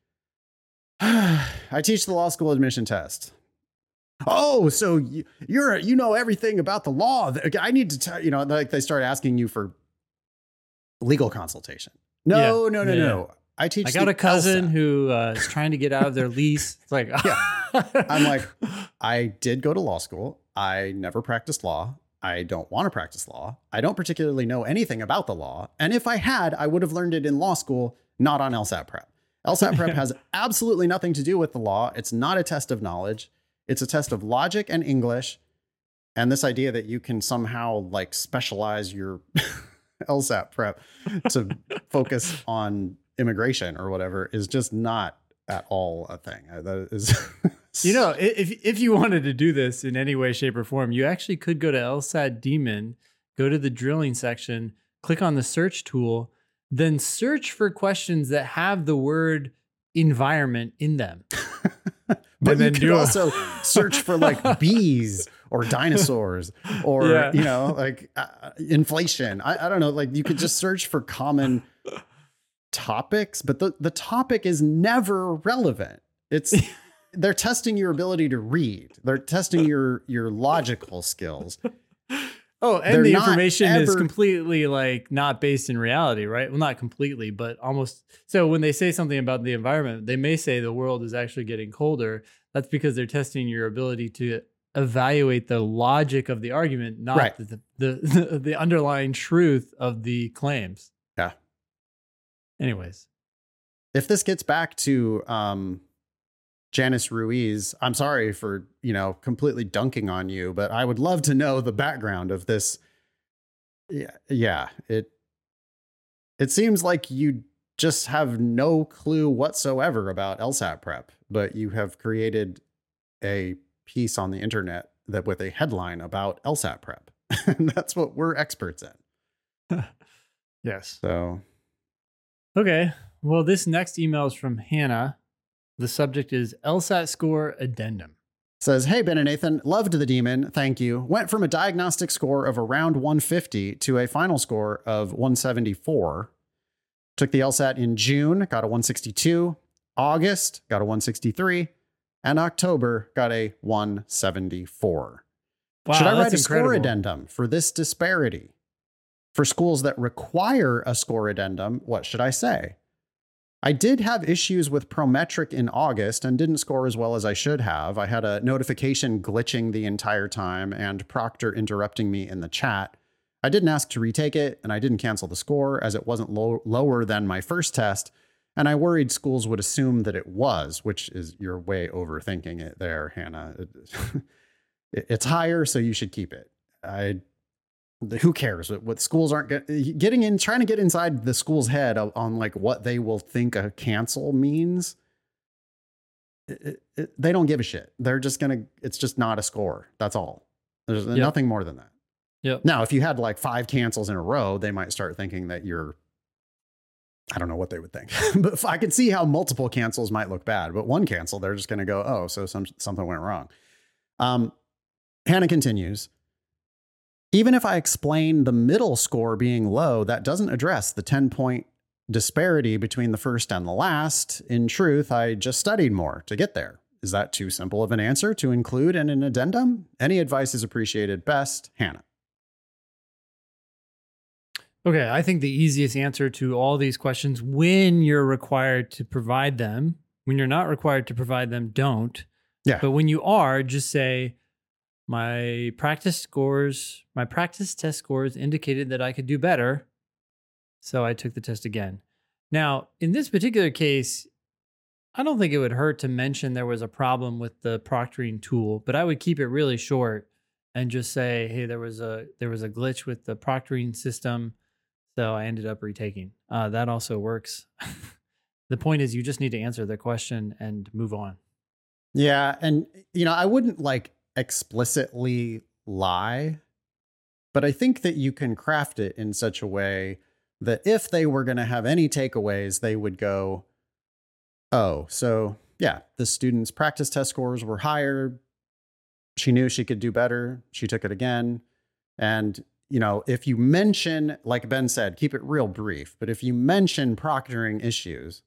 I teach the law school admission test. Oh, so you, you're, you know, everything about the law. I need to tell, you know, like they start asking you for legal consultation. No, yeah. no, no, yeah. no. I teach. I got a cousin LSAT. who uh, is trying to get out of their lease. It's like, yeah. I'm like, I did go to law school. I never practiced law. I don't want to practice law. I don't particularly know anything about the law. And if I had, I would have learned it in law school, not on LSAT prep. LSAT prep has absolutely nothing to do with the law. It's not a test of knowledge. It's a test of logic and English. And this idea that you can somehow like specialize your LSAT prep to focus on immigration or whatever is just not at all a thing. That is, you know, if if you wanted to do this in any way, shape, or form, you actually could go to LSAT Daemon, go to the drilling section, click on the search tool, then search for questions that have the word environment in them. But and you then could do a- also search for like bees or dinosaurs or, Yeah. you know, like uh, inflation. I, I don't know. Like you could just search for common topics, but the, the topic is never relevant. It's they're testing your ability to read. They're testing your your logical skills. Oh, and They're the not information is ever- completely like not based in reality, right? Well, not completely, but almost. So when they say something about the environment, they may say the world is actually getting colder. That's because they're testing your ability to evaluate the logic of the argument, not Right. the, the, the the underlying truth of the claims. Yeah. Anyways, If this gets back to um, Janice Ruiz, I'm sorry for, you know, completely dunking on you, but I would love to know the background of this. Yeah, yeah. It it seems like you just have no clue whatsoever about LSAT prep, but you have created a piece on the internet that with a headline about LSAT prep. And that's what we're experts in. yes. So Okay. Well, this next email is from Hannah. The subject is LSAT score addendum. says, hey, Ben and Nathan, loved the demon. Thank you. Went from a diagnostic score of around one fifty to a final score of one seventy-four. Took the LSAT in June, got a one sixty-two. August, got a one sixty-three. And October, got a one seventy-four. Wow, Should I write that's a score incredible. addendum for this disparity? For schools that require a score addendum, what should I say? I did have issues with Prometric in August and didn't score as well as I should have. I had a notification glitching the entire time and Proctor interrupting me in the chat. I didn't ask to retake it, and I didn't cancel the score as it wasn't low, lower than my first test, and I worried schools would assume that it was, which is you're way overthinking it there, Hannah. It, it's higher, so you should keep it. I Who cares what, what schools aren't get, getting in, trying to get inside the school's head on, on like what they will think a cancel means. It, it, it, they don't give a shit. They're just going to, it's just not a score. That's all. There's Yep. nothing more than that. Yep. Now, if you had like five cancels in a row, they might start thinking that you're, I don't know what they would think, but if I could see how multiple cancels might look bad, but one cancel, they're just going to go, oh, so some, something went wrong. Um, Hannah continues. Even if I explain the middle score being low, that doesn't address the ten point disparity between the first and the last. In truth, I just studied more to get there. Is that too simple of an answer to include in an addendum? Any advice is appreciated. Best, Hannah. Okay, I think the easiest answer to all these questions, when you're required to provide them, when you're not required to provide them, don't. Yeah. But when you are, just say, my practice scores, my practice test scores indicated that I could do better, so I took the test again. Now, in this particular case, I don't think it would hurt to mention there was a problem with the proctoring tool, but I would keep it really short and just say, hey, there was a there was a glitch with the proctoring system, so I ended up retaking. Uh, that also works. The point is you just need to answer the question and move on. Yeah. And, you know, I wouldn't like explicitly lie, but I think that you can craft it in such a way that if they were going to have any takeaways, they would go, oh, so yeah, the student's practice test scores were higher. She knew she could do better. She took it again. And, you know, if you mention, like Ben said, keep it real brief, but if you mention proctoring issues,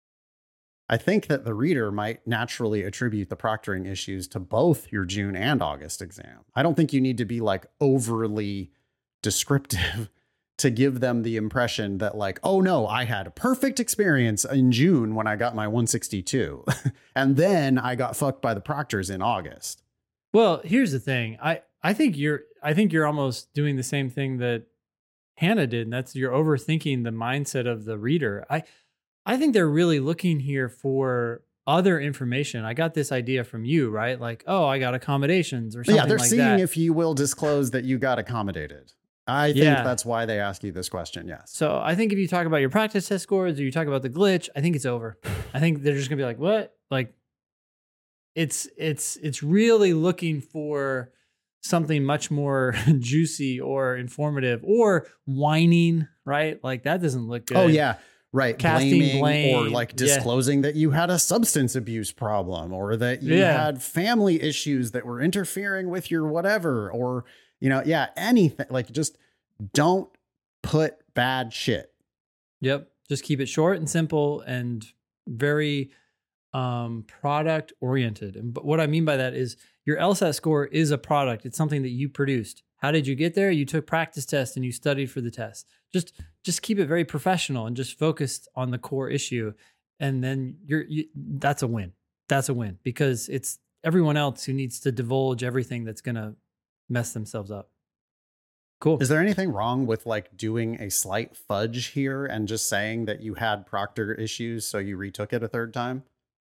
I think that the reader might naturally attribute the proctoring issues to both your June and August exam. I don't think you need to be like overly descriptive to give them the impression that like, oh no, I had a perfect experience in June when I got my one sixty-two. And then I got fucked by the proctors in August. Well, here's the thing. I, I think you're I think you're almost doing the same thing that Hannah did, and that's you're overthinking the mindset of the reader. I I think they're really looking here for other information. I got this idea from you, right? Like, oh, I got accommodations or something Yeah, they're like seeing that. if you will disclose that you got accommodated. I think Yeah. that's why they ask you this question, yes. So I think if you talk about your practice test scores or you talk about the glitch, I think it's over. I think they're just gonna be like, what? Like it's it's it's really looking for something much more juicy or informative or whining, right? Like that doesn't look good. Oh, yeah. right, casting blaming blame or like disclosing yeah. that you had a substance abuse problem or that you yeah. had family issues that were interfering with your whatever, or, you know, yeah, anything. Like, just don't put bad shit. Yep. Just keep it short and simple and very um, product oriented. And but what I mean by that is your LSAT score is a product. It's something that you produced. How did you get there? You took practice tests and you studied for the test. Just just keep it very professional and just focused on the core issue. And then you're you, that's a win. That's a win because it's everyone else who needs to divulge everything that's going to mess themselves up. Cool. Is there anything wrong with like doing a slight fudge here and just saying that you had proctor issues, so you retook it a third time?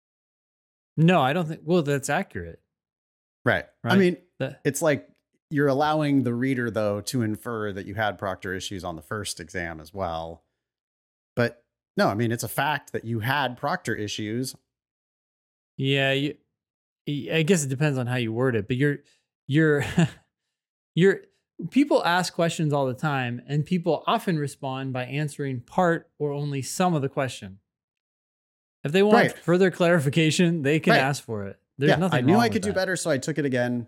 No, I don't think, well, that's accurate. Right. right? I mean, that, it's like you're allowing the reader, though, to infer that you had proctor issues on the first exam as well. But no, I mean, it's a fact that you had proctor issues. Yeah. You, I guess it depends on how you word it, but you're, you're, you're, people ask questions all the time, and people often respond by answering part or only some of the question. If they want right. further clarification, they can right. ask for it. There's yeah, nothing I knew wrong I could with do that. better, so I took it again.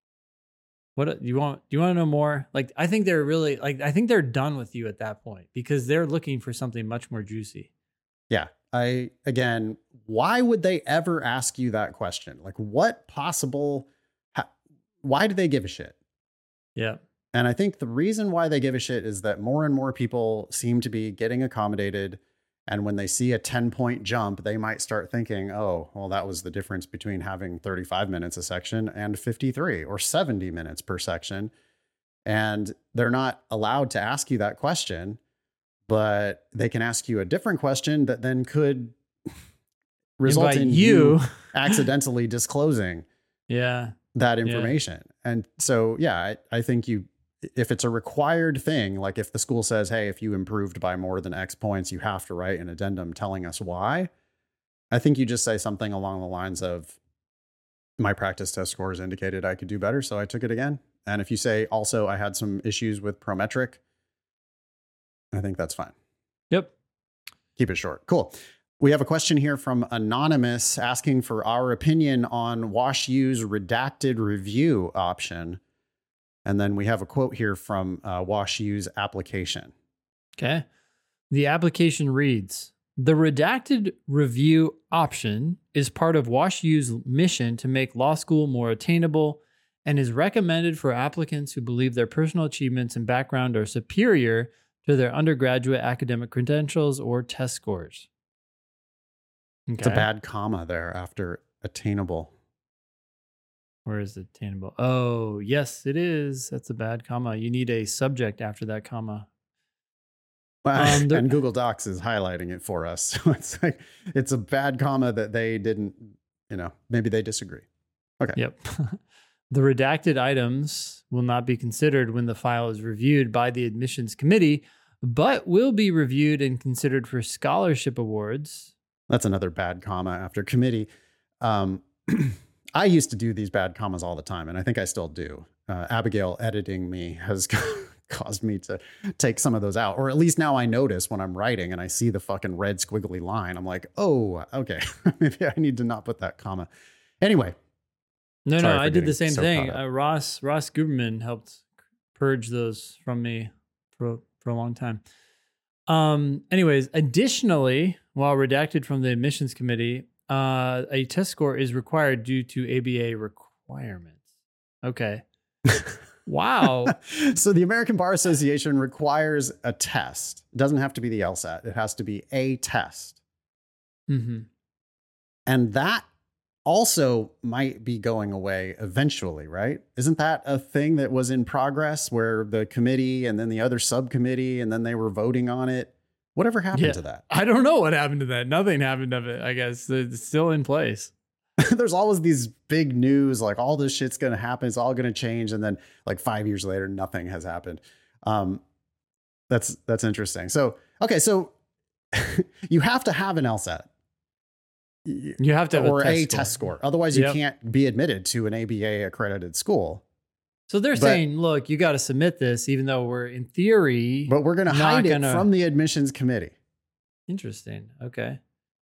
What you want? Do you want to know more? Like, I think they're really like, I think they're done with you at that point because they're looking for something much more juicy. Yeah. I, again, why would they ever ask you that question? Like, what possible, how, why do they give a shit? Yeah. And I think the reason why they give a shit is that more and more people seem to be getting accommodated. And when they see a ten point jump, they might start thinking, oh, well, that was the difference between having thirty-five minutes a section and fifty-three or seventy minutes per section. And they're not allowed to ask you that question, but they can ask you a different question that then could result Invite in you you accidentally disclosing yeah. that information. Yeah. And so, yeah, I, I think you, if it's a required thing, like if the school says, hey, if you improved by more than X points, you have to write an addendum telling us why. I think you just say something along the lines of, my practice test scores indicated I could do better, so I took it again. And if you say also I had some issues with Prometric, I think that's fine. Yep. Keep it short. Cool. We have a question here from Anonymous asking for our opinion on WashU's redacted review option. And then we have a quote here from uh, WashU's application. Okay. The application reads, the redacted review option is part of WashU's mission to make law school more attainable and is recommended for applicants who believe their personal achievements and background are superior to their undergraduate academic credentials or test scores. Okay. It's a bad comma there after attainable. Where is it attainable? Oh, yes, it is. That's a bad comma. You need a subject after that comma. Well, um, and Google Docs is highlighting it for us. So it's like, it's a bad comma that they didn't, you know, maybe they disagree. Okay. Yep. The redacted items will not be considered when the file is reviewed by the admissions committee, but will be reviewed and considered for scholarship awards. That's another bad comma after committee. Um, I used to do these bad commas all the time, and I think I still do. Uh, Abigail editing me has caused me to take some of those out, or at least now I notice when I'm writing and I see the fucking red squiggly line. I'm like, oh, okay, maybe I need to not put that comma. Anyway. No, no, I did the same so thing. Uh, Ross Ross Guberman helped purge those from me for for a long time. Um. Anyways, additionally, while redacted from the admissions committee, uh, a test score is required due to A B A requirements. Okay. Wow. So the American Bar Association requires a test. It doesn't have to be the LSAT. It has to be a test. Mm-hmm. And that also might be going away eventually, right? Isn't that a thing that was in progress where the committee and then the other subcommittee and then they were voting on it? Whatever happened yeah, to that? I don't know what happened to that. Nothing happened of it, I guess. It's still in place. There's always these big news, like all this shit's going to happen. It's all going to change. And then like five years later, nothing has happened. Um, that's, that's interesting. So, okay. So you have to have an LSAT. You have to have or a, test, a score. test score. Otherwise you yep. can't be admitted to an A B A accredited school. So they're but, saying, look, you got to submit this, even though we're in theory, but we're going to hide gonna... it from the admissions committee. Interesting. Okay.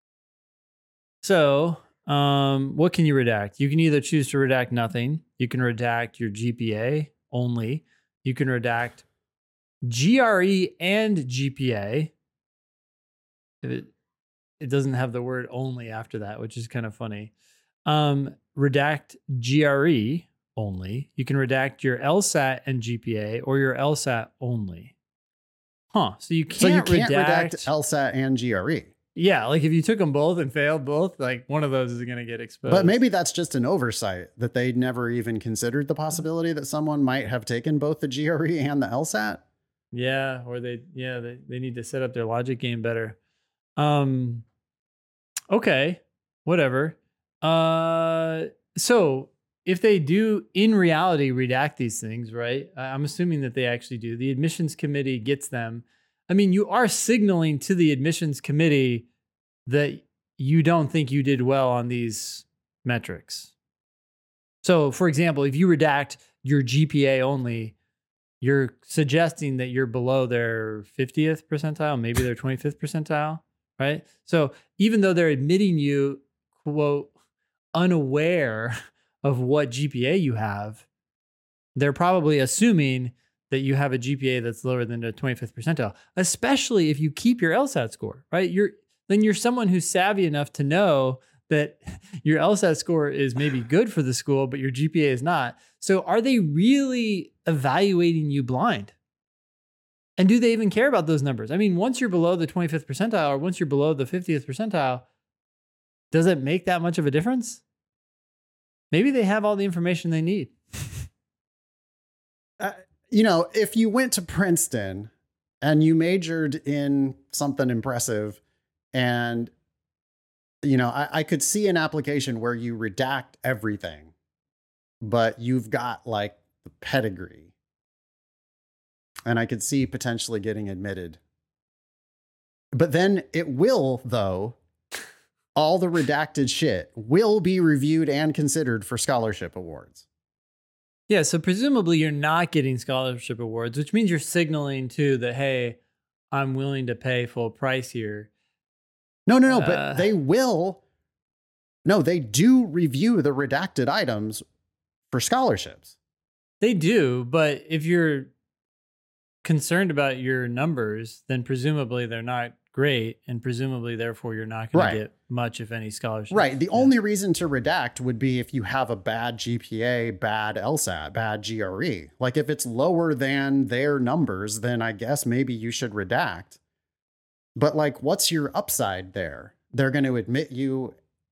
So, um, what can you redact? You can either choose to redact nothing. You can redact your G P A only. You can redact G R E and G P A. It, it doesn't have the word only after that, which is kind of funny. Um, redact G R E only. You can redact your LSAT and G P A or your LSAT only. Huh. So you can't, so you can't redact, redact LSAT and G R E. Yeah, like if you took them both and failed both, like one of those is going to get exposed. But maybe that's just an oversight that they never even considered the possibility that someone might have taken both the G R E and the LSAT. Yeah, or they yeah, they, they need to set up their logic game better. Um okay, whatever. Uh so if they do in reality redact these things, right? I'm assuming that they actually do. The admissions committee gets them. I mean, you are signaling to the admissions committee that you don't think you did well on these metrics. So, for example, if you redact your G P A only, you're suggesting that you're below their fiftieth percentile, maybe their twenty-fifth percentile, right? So even though they're admitting you, quote, unaware of what G P A you have, they're probably assuming that you have a G P A that's lower than the twenty-fifth percentile, especially if you keep your LSAT score, right? You're then you're someone who's savvy enough to know that your LSAT score is maybe good for the school, but your G P A is not. So are they really evaluating you blind? And do they even care about those numbers? I mean, once you're below the twenty-fifth percentile or once you're below the fiftieth percentile, does it make that much of a difference? Maybe they have all the information they need. uh, you know, if you went to Princeton and you majored in something impressive and, you know, I, I could see an application where you redact everything, but you've got like the pedigree. And I could see potentially getting admitted. But then it will, though, all the redacted shit will be reviewed and considered for scholarship awards. Yeah, so presumably you're not getting scholarship awards, which means you're signaling too that, hey, I'm willing to pay full price here. No, no, no, Uh, but they will. No, they do review the redacted items for scholarships. They do, but if you're concerned about your numbers, then presumably they're not great, and presumably, therefore, you're not going Right. to get much, if any, scholarship. Right. The Yeah. only reason to redact would be if you have a bad G P A, bad LSAT, bad G R E. Like if it's lower than their numbers, then I guess maybe you should redact. But like, what's your upside there? They're going to admit you.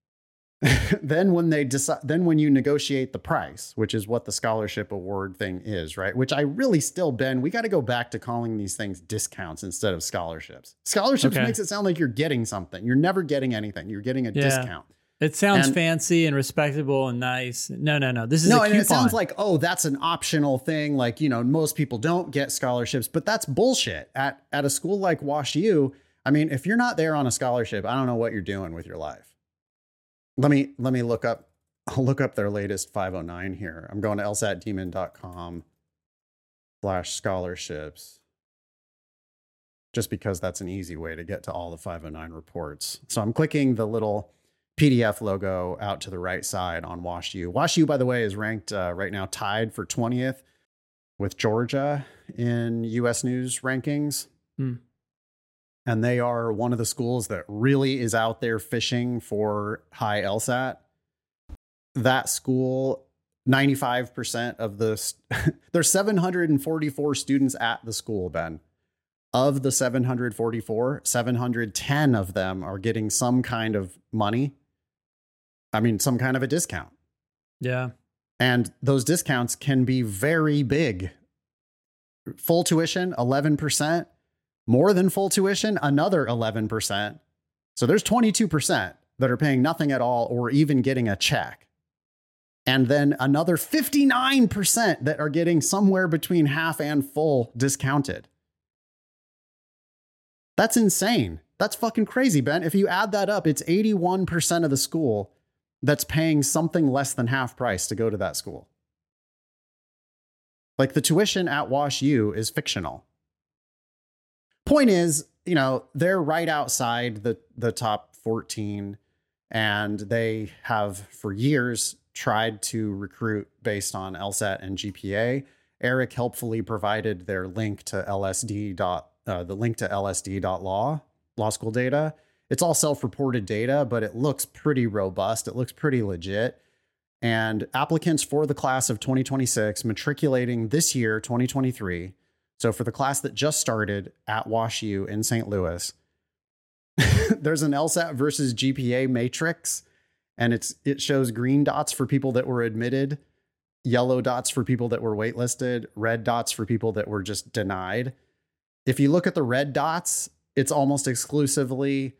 then when they decide, then when you negotiate the price, which is what the scholarship award thing is, right? Which I really still, Ben, we got to go back to calling these things discounts instead of scholarships. Scholarships Okay. makes it sound like you're getting something. You're never getting anything. You're getting a Yeah. discount. It sounds And- fancy and respectable and nice. No, no, no. This is No, a and coupon. it sounds like, oh, that's an optional thing. Like, you know, most people don't get scholarships, but that's bullshit. At at a school like Wash U, I mean, if you're not there on a scholarship, I don't know what you're doing with your life. Let me let me look up. I'll look up their latest five oh nine here. I'm going to lsatdemon.com slash scholarships. Just because that's an easy way to get to all the five oh nine reports. So I'm clicking the little P D F logo out to the right side on WashU. WashU, by the way, is ranked uh, right now tied for twentieth with Georgia in U S News rankings. Hmm. And they are one of the schools that really is out there fishing for high LSAT. That school, ninety-five percent of the, st- there's seven hundred forty-four students at the school, Ben. Of the seven hundred forty-four, seven hundred ten of them are getting some kind of money. I mean, some kind of a discount. yeah. And those discounts can be very big. Full tuition, eleven percent. More than full tuition, another eleven percent. So there's twenty-two percent that are paying nothing at all or even getting a check. And then another fifty-nine percent that are getting somewhere between half and full discounted. That's insane. That's fucking crazy, Ben. If you add that up, it's eighty-one percent of the school that's paying something less than half price to go to that school. Like the tuition at Wash U is fictional. Point is, you know, they're right outside the, the top fourteen, and they have for years tried to recruit based on LSAT and G P A. Eric helpfully provided their link to L S D dot, uh, the link to L S D dot law, law school data. It's all self-reported data, but it looks pretty robust. It looks pretty legit. And applicants for the class of twenty twenty-six matriculating this year, twenty twenty-three. So for the class that just started at WashU in Saint Louis, there's an LSAT versus G P A matrix, and it's it shows green dots for people that were admitted, yellow dots for people that were waitlisted, red dots for people that were just denied. If you look at the red dots, it's almost exclusively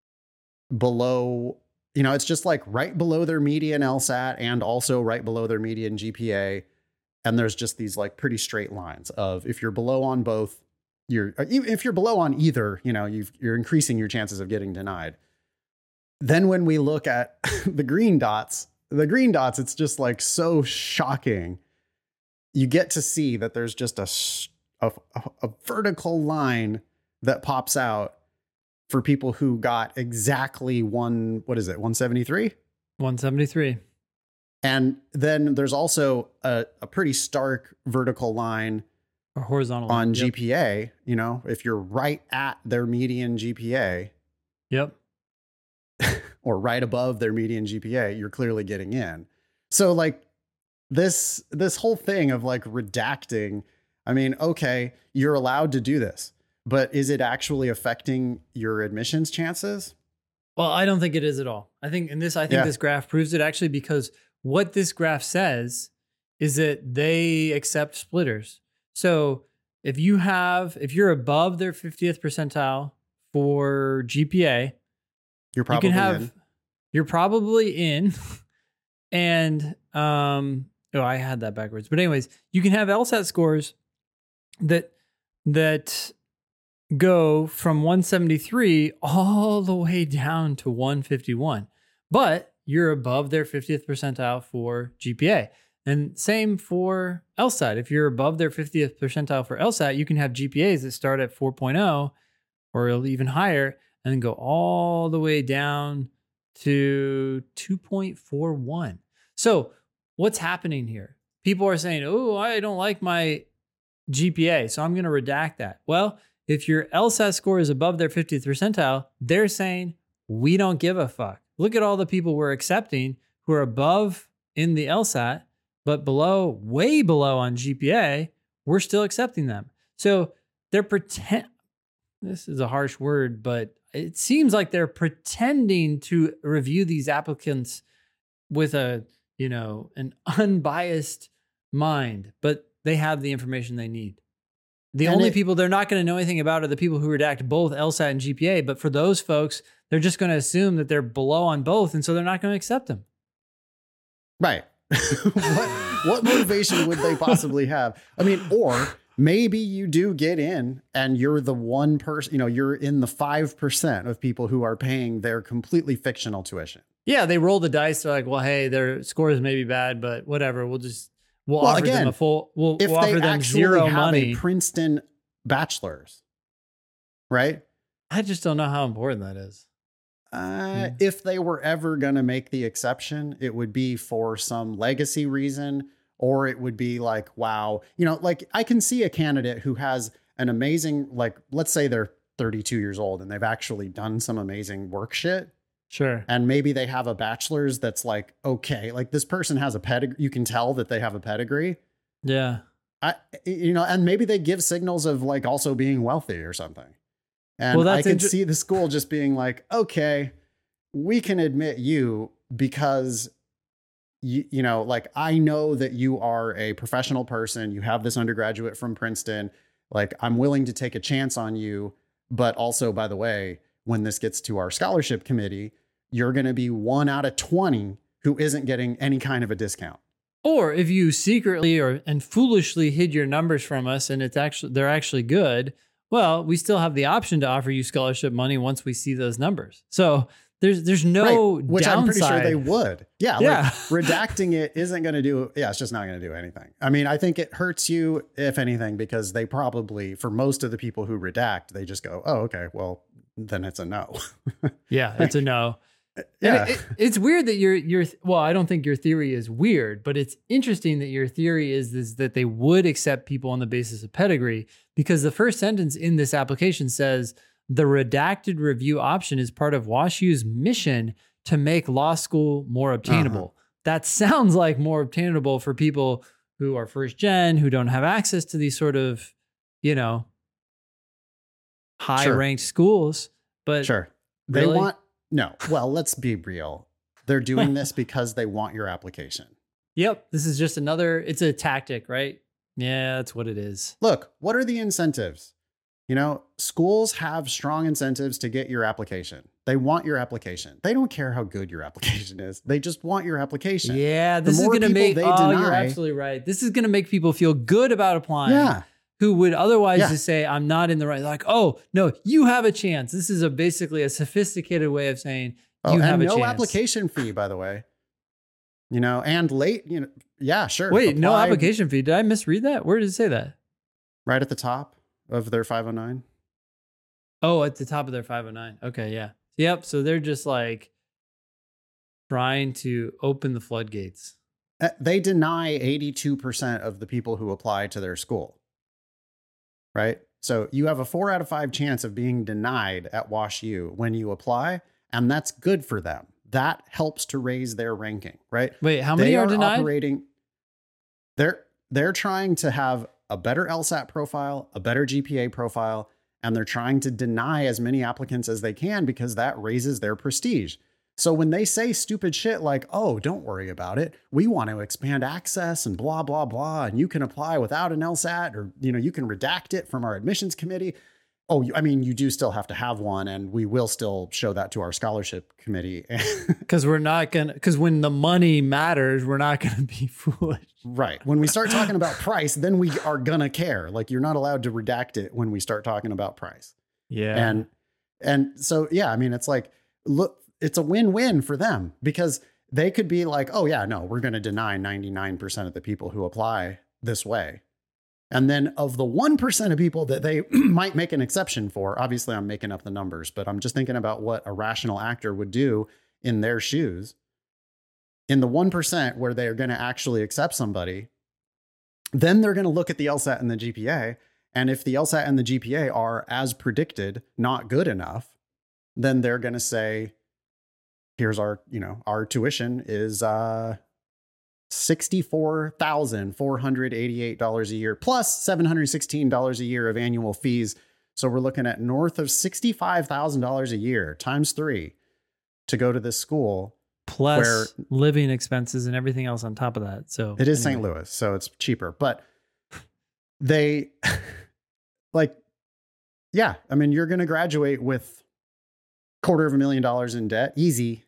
below, you know, it's just like right below their median LSAT and also right below their median G P A. And there's just these like pretty straight lines of if you're below on both, you're, if you're below on either, you know, you've, you're increasing your chances of getting denied. Then when we look at the green dots, the green dots, it's just like so shocking. You get to see that there's just a, a, a vertical line that pops out for people who got exactly one, what is it, one seventy-three? one seventy-three. And then there's also a, a pretty stark vertical line or horizontal on line. G P A. Yep. You know, if you're right at their median G P A. Yep. Or right above their median G P A, you're clearly getting in. So like this, this whole thing of like redacting, I mean, okay, you're allowed to do this, but is it actually affecting your admissions chances? Well, I don't think it is at all. I think, and this, I think Yeah. this graph proves it actually, because what this graph says is that they accept splitters. So if you have, if you're above their fiftieth percentile for G P A, You're probably you can have, in. you're probably in. And, um, oh, I had that backwards. But anyways, you can have LSAT scores that, that go from one seventy-three all the way down to one fifty-one, but you're above their fiftieth percentile for G P A. And same for LSAT. If you're above their fiftieth percentile for LSAT, you can have G P As that start at four point oh or even higher and then go all the way down to two point four one. So what's happening here? People are saying, oh, I don't like my G P A, so I'm going to redact that. Well, if your LSAT score is above their fiftieth percentile, they're saying, we don't give a fuck. Look at all the people we're accepting who are above in the LSAT, but below, way below on G P A, we're still accepting them. So they're pretend, this is a harsh word, but it seems like they're pretending to review these applicants with a, you know, an unbiased mind, but they have the information they need. The And only it- people they're not going to know anything about are the people who redact both LSAT and G P A. But for those folks, they're just going to assume that they're below on both, and so they're not going to accept them. Right. what, what motivation would they possibly have? I mean, or maybe you do get in and you're the one person, you know, you're in the five percent of people who are paying their completely fictional tuition. Yeah, they roll the dice. They're like, well, hey, their scores may be bad, but whatever. We'll just we'll Well, offer again, them a full. We'll, If we'll they offer them actually zero have money. a Princeton bachelor's, right? I just don't know how important that is. Uh, Hmm. If they were ever going to make the exception, it would be for some legacy reason, or it would be like, wow, you know, like I can see a candidate who has an amazing, like, let's say they're thirty-two years old and they've actually done some amazing work shit. Sure. And maybe they have a bachelor's that's like, okay, like this person has a pedigree. You can tell that they have a pedigree. Yeah. I, you know, and maybe they give signals of like also being wealthy or something. And Well, I that's could inter- see the school just being like, okay, we can admit you because you, you know, like I know that you are a professional person. You have this undergraduate from Princeton. Like I'm willing to take a chance on you. But also, by the way, when this gets to our scholarship committee, you're going to be one out of twenty who isn't getting any kind of a discount. Or if you secretly or and foolishly hid your numbers from us and it's actually they're actually good, well, we still have the option to offer you scholarship money once we see those numbers. So There's there's no right. Which downside. I'm pretty sure they would. Yeah, Yeah. Like redacting it isn't going to do. Yeah, it's just not going to do anything. I mean, I think it hurts you if anything because they probably, for most of the people who redact, they just go, "Oh, okay, well then it's a no." Yeah, it's a no. Yeah, it, it, it's weird that your your well, I don't think your theory is weird, but it's interesting that your theory is is that they would accept people on the basis of pedigree because the first sentence in this application says the redacted review option is part of WashU's mission to make law school more obtainable. Uh-huh. That sounds like more obtainable for people who are first gen, who don't have access to these sort of, you know, high sure. ranked schools. But sure, they really? want. No. Well, let's be real. They're doing this because they want your application. Yep. This is just another, it's a tactic, right? Yeah, that's what it is. Look, what are the incentives? You know, schools have strong incentives to get your application. They want your application. They don't care how good your application is. They just want your application. Yeah, this is going to make, oh, deny, you're absolutely right. This is going to make people feel good about applying. Yeah. Who would otherwise yeah. just say, I'm not in the right. Like, oh, no, you have a chance. This is a basically a sophisticated way of saying you oh, have and a no chance. No application fee, by the way. You know, and late, you know, yeah, sure. Wait, Apply, no application fee. Did I misread that? Where did it say that? Right at the top of their five oh nine. Oh, at the top of their five oh nine. Okay, yeah. Yep. So they're just like trying to open the floodgates. Uh, they deny eighty-two percent of the people who apply to their school. Right? So you have a four out of five chance of being denied at WashU when you apply, and that's good for them. That helps to raise their ranking, right? Wait, how many they are, are denied? Operating, they're, they're trying to have a better LSAT profile, a better G P A profile, and they're trying to deny as many applicants as they can because that raises their prestige. So when they say stupid shit like, oh, don't worry about it, we want to expand access and blah, blah, blah, and you can apply without an LSAT or, you know, you can redact it from our admissions committee. Oh, I mean, you do still have to have one, and we will still show that to our scholarship committee. Because we're not going to, because when the money matters, we're not going to be foolish. Right. When we start talking about price, then we are going to care. Like, you're not allowed to redact it when we start talking about price. Yeah. And, and so, yeah, I mean, it's like, look, it's a win-win for them because they could be like, oh yeah, no, we're going to deny ninety-nine percent of the people who apply this way. And then of the one percent of people that they might make an exception for, obviously I'm making up the numbers, but I'm just thinking about what a rational actor would do in their shoes. In the one percent where they are going to actually accept somebody, then they're going to look at the LSAT and the G P A. And if the LSAT and the G P A are, as predicted, not good enough, then they're going to say, here's our, you know, our tuition is uh, sixty-four thousand four hundred eighty-eight dollars a year plus seven hundred sixteen dollars a year of annual fees. So we're looking at north of sixty-five thousand dollars a year times three to go to this school. Plus where living expenses and everything else on top of that. So it is anyway. Saint Louis, so it's cheaper, but they like, yeah, I mean, you're going to graduate with quarter of a million dollars in debt. Easy.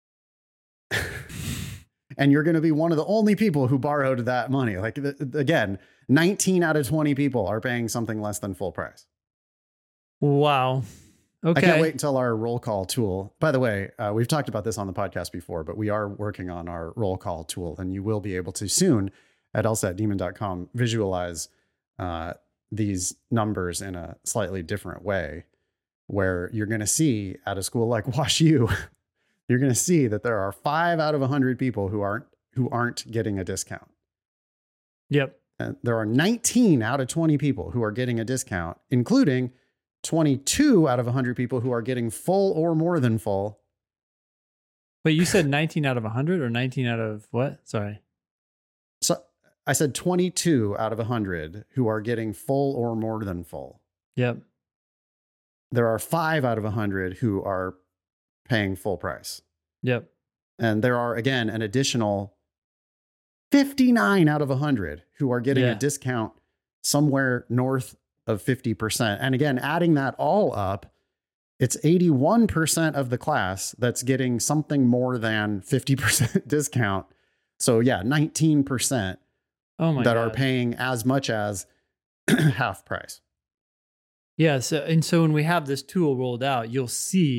And you're going to be one of the only people who borrowed that money. Like, again, nineteen out of twenty people are paying something less than full price. Wow. Okay. I can't wait until our roll call tool. By the way, uh, we've talked about this on the podcast before, but we are working on our roll call tool, and you will be able to soon at L S A T demon dot com visualize uh, these numbers in a slightly different way, where you're going to see at a school like WashU, you're going to see that there are five out of a hundred people who aren't who aren't getting a discount. Yep. And there are nineteen out of twenty people who are getting a discount, including twenty-two out of a hundred people who are getting full or more than full. Wait, you said nineteen out of a hundred or nineteen out of what? Sorry. So I said twenty-two out of a hundred who are getting full or more than full. Yep. There are five out of a hundred who are paying full price. Yep. And there are, again, an additional fifty-nine out of a hundred who are getting Yeah. a discount somewhere north of fifty percent. And again, adding that all up, it's eighty-one percent of the class that's getting something more than fifty percent discount. So yeah, nineteen percent Oh my that God. are paying as much as half price. Yeah. So, and so when we have this tool rolled out, you'll see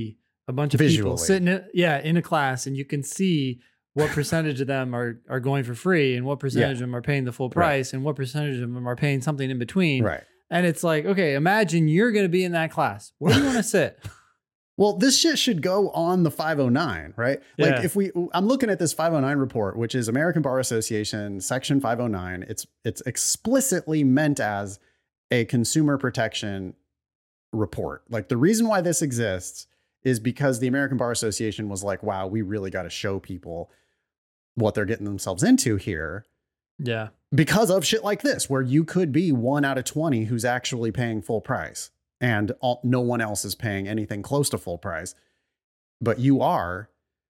a bunch of Visually. people sitting, in, yeah, in a class, and you can see what percentage of them are are going for free, and what percentage Yeah. of them are paying the full price, right. and what percentage of them are paying something in between. Right. And it's like, okay, imagine you're going to be in that class. Where do you want to sit? Well, this shit should go on the five oh nine, right? Like Yeah. if we, I'm looking at this five oh nine report, which is American Bar Association section five oh nine. It's, it's explicitly meant as a consumer protection report. Like the reason why this exists is because the American Bar Association was like, wow, we really got to show people what they're getting themselves into here. Yeah. Because of shit like this, where you could be one out of twenty who's actually paying full price. And all, no one else is paying anything close to full price, but you are.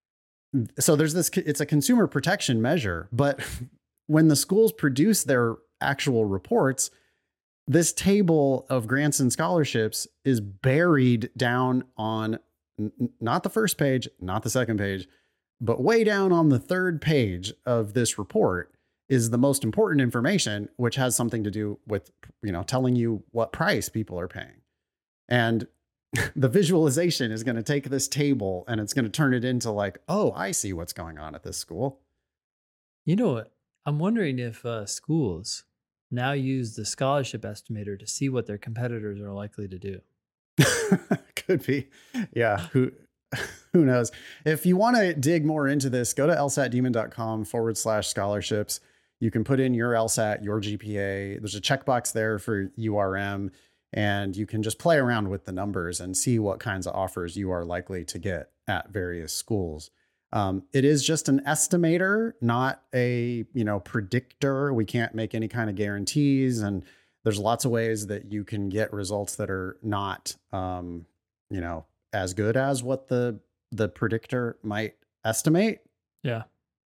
So there's this, it's a consumer protection measure, but when the schools produce their actual reports, this table of grants and scholarships is buried down on n- not the first page, not the second page, but way down on the third page of this report is the most important information, which has something to do with, you know, telling you what price people are paying. And the visualization is going to take this table and it's going to turn it into like, oh, I see what's going on at this school. You know what? I'm wondering if uh, schools now use the scholarship estimator to see what their competitors are likely to do. Could be. Yeah. Who, who knows? If you want to dig more into this, go to lsatdemon.com forward slash scholarships. You can put in your LSAT, your G P A. There's a checkbox there for U R M. And you can just play around with the numbers and see what kinds of offers you are likely to get at various schools. Um, it is just an estimator, not a, you know, predictor. We can't make any kind of guarantees. And there's lots of ways that you can get results that are not, um, you know, as good as what the, the predictor might estimate. Yeah.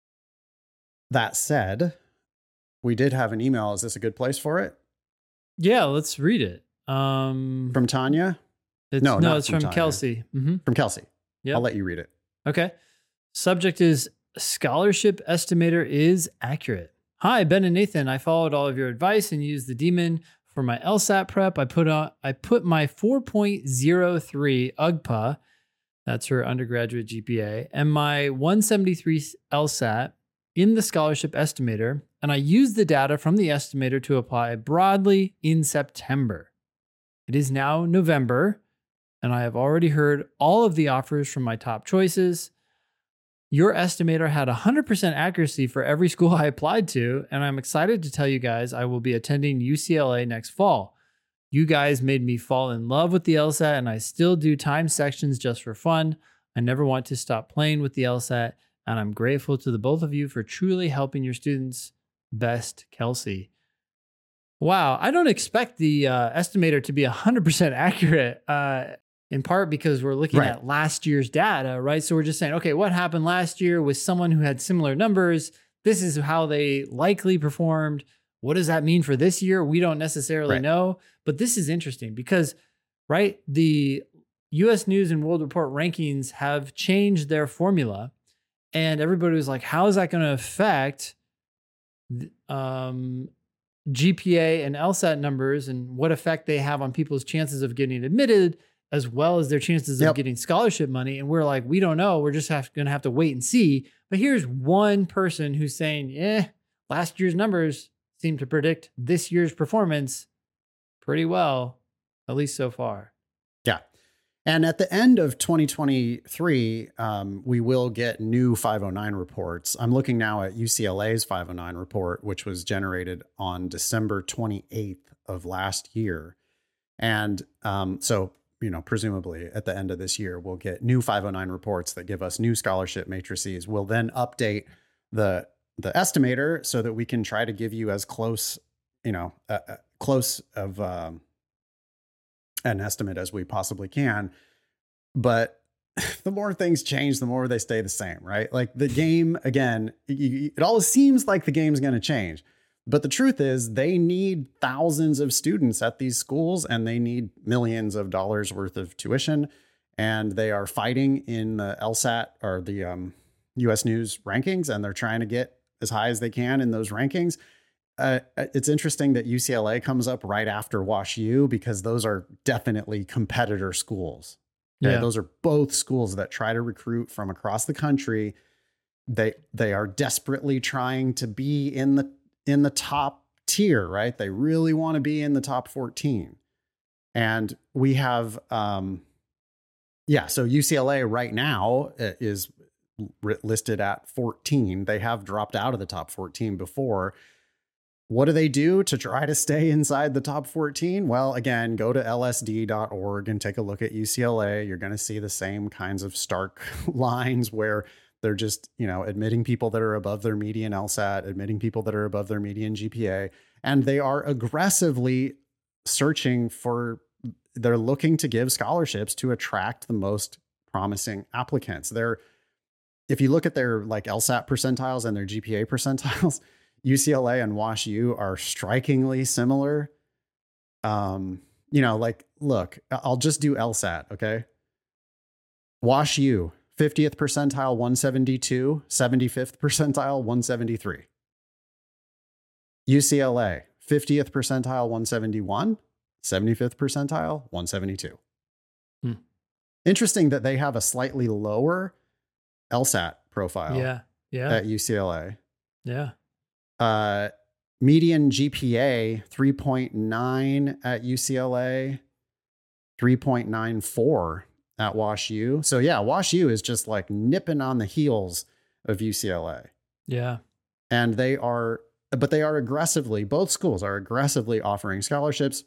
That said, we did have an email. Is this a good place for it? Yeah, let's read it. Um, From Tanya? It's, no, no, not it's from from Tanya. Kelsey. Mm-hmm. From Kelsey. Yep. I'll let you read it. Okay. Subject is scholarship estimator is accurate. Hi, Ben and Nathan. I followed all of your advice and used the Demon for my LSAT prep. I put on, I put my four point oh three U G P A, that's her undergraduate G P A, and my one seventy-three LSAT in the scholarship estimator, and I used the data from the estimator to apply broadly in September. It is now November, and I have already heard all of the offers from my top choices. Your estimator had one hundred percent accuracy for every school I applied to, and I'm excited to tell you guys I will be attending U C L A next fall. You guys made me fall in love with the LSAT, and I still do time sections just for fun. I never want to stop playing with the LSAT, and I'm grateful to the both of you for truly helping your students. Best, Kelsey. Wow, I don't expect the uh, estimator to be one hundred percent accurate, uh, in part because we're looking Right. at last year's data, right? So we're just saying, okay, what happened last year with someone who had similar numbers? This is how they likely performed. What does that mean for this year? We don't necessarily Right. know, but this is interesting because, right, the U S News and World Report rankings have changed their formula, and everybody was like, how is that going to affect um, G P A and LSAT numbers and what effect they have on people's chances of getting admitted, as well as their chances Yep. of getting scholarship money. And we're like, we don't know. We're just have, gonna have to wait and see. But here's one person who's saying, eh, last year's numbers seem to predict this year's performance pretty well, at least so far. Yeah. And at the end of twenty twenty-three, um, we will get new five oh nine reports. I'm looking now at U C L A's five oh nine report, which was generated on December twenty-eighth of last year. And um, so, you know, presumably at the end of this year, we'll get new five oh nine reports that give us new scholarship matrices. We'll then update the the estimator so that we can try to give you as close, you know, uh, uh, close of um, an estimate as we possibly can. But the more things change, the more they stay the same, right? Like the game, again, you, it always seems like the game's going to change. But the truth is they need thousands of students at these schools and they need millions of dollars worth of tuition. And they are fighting in the LSAT or the um, U S News rankings, and they're trying to get as high as they can in those rankings. Uh, it's interesting that U C L A comes up right after Wash U because those are definitely competitor schools. Okay? Yeah. Those are both schools that try to recruit from across the country. They they are desperately trying to be in the in the top tier, right? They really want to be in the top fourteen. And we have, um, yeah, so U C L A right now is listed at fourteen. They have dropped out of the top fourteen before. What do they do to try to stay inside the top fourteen? Well, again, go to L S D dot org and take a look at U C L A. You're going to see the same kinds of stark lines where they're just, you know, admitting people that are above their median LSAT, admitting people that are above their median G P A, and they are aggressively searching for, they're looking to give scholarships to attract the most promising applicants. They're, if you look at their like LSAT percentiles and their G P A percentiles, U C L A and WashU are strikingly similar. Um, you know, like, look, I'll just do LSAT, okay? WashU, fiftieth percentile, one seventy-two, seventy-fifth percentile, one seventy-three. U C L A, fiftieth percentile, one seventy-one, seventy-fifth percentile, one seventy-two. Hmm. Interesting that they have a slightly lower LSAT profile Yeah. Yeah. at U C L A. Yeah. Uh, median G P A, three point nine at U C L A, three point nine four at WashU. So yeah, WashU is just like nipping on the heels of U C L A. Yeah. And they are, but they are aggressively, both schools are aggressively offering scholarships.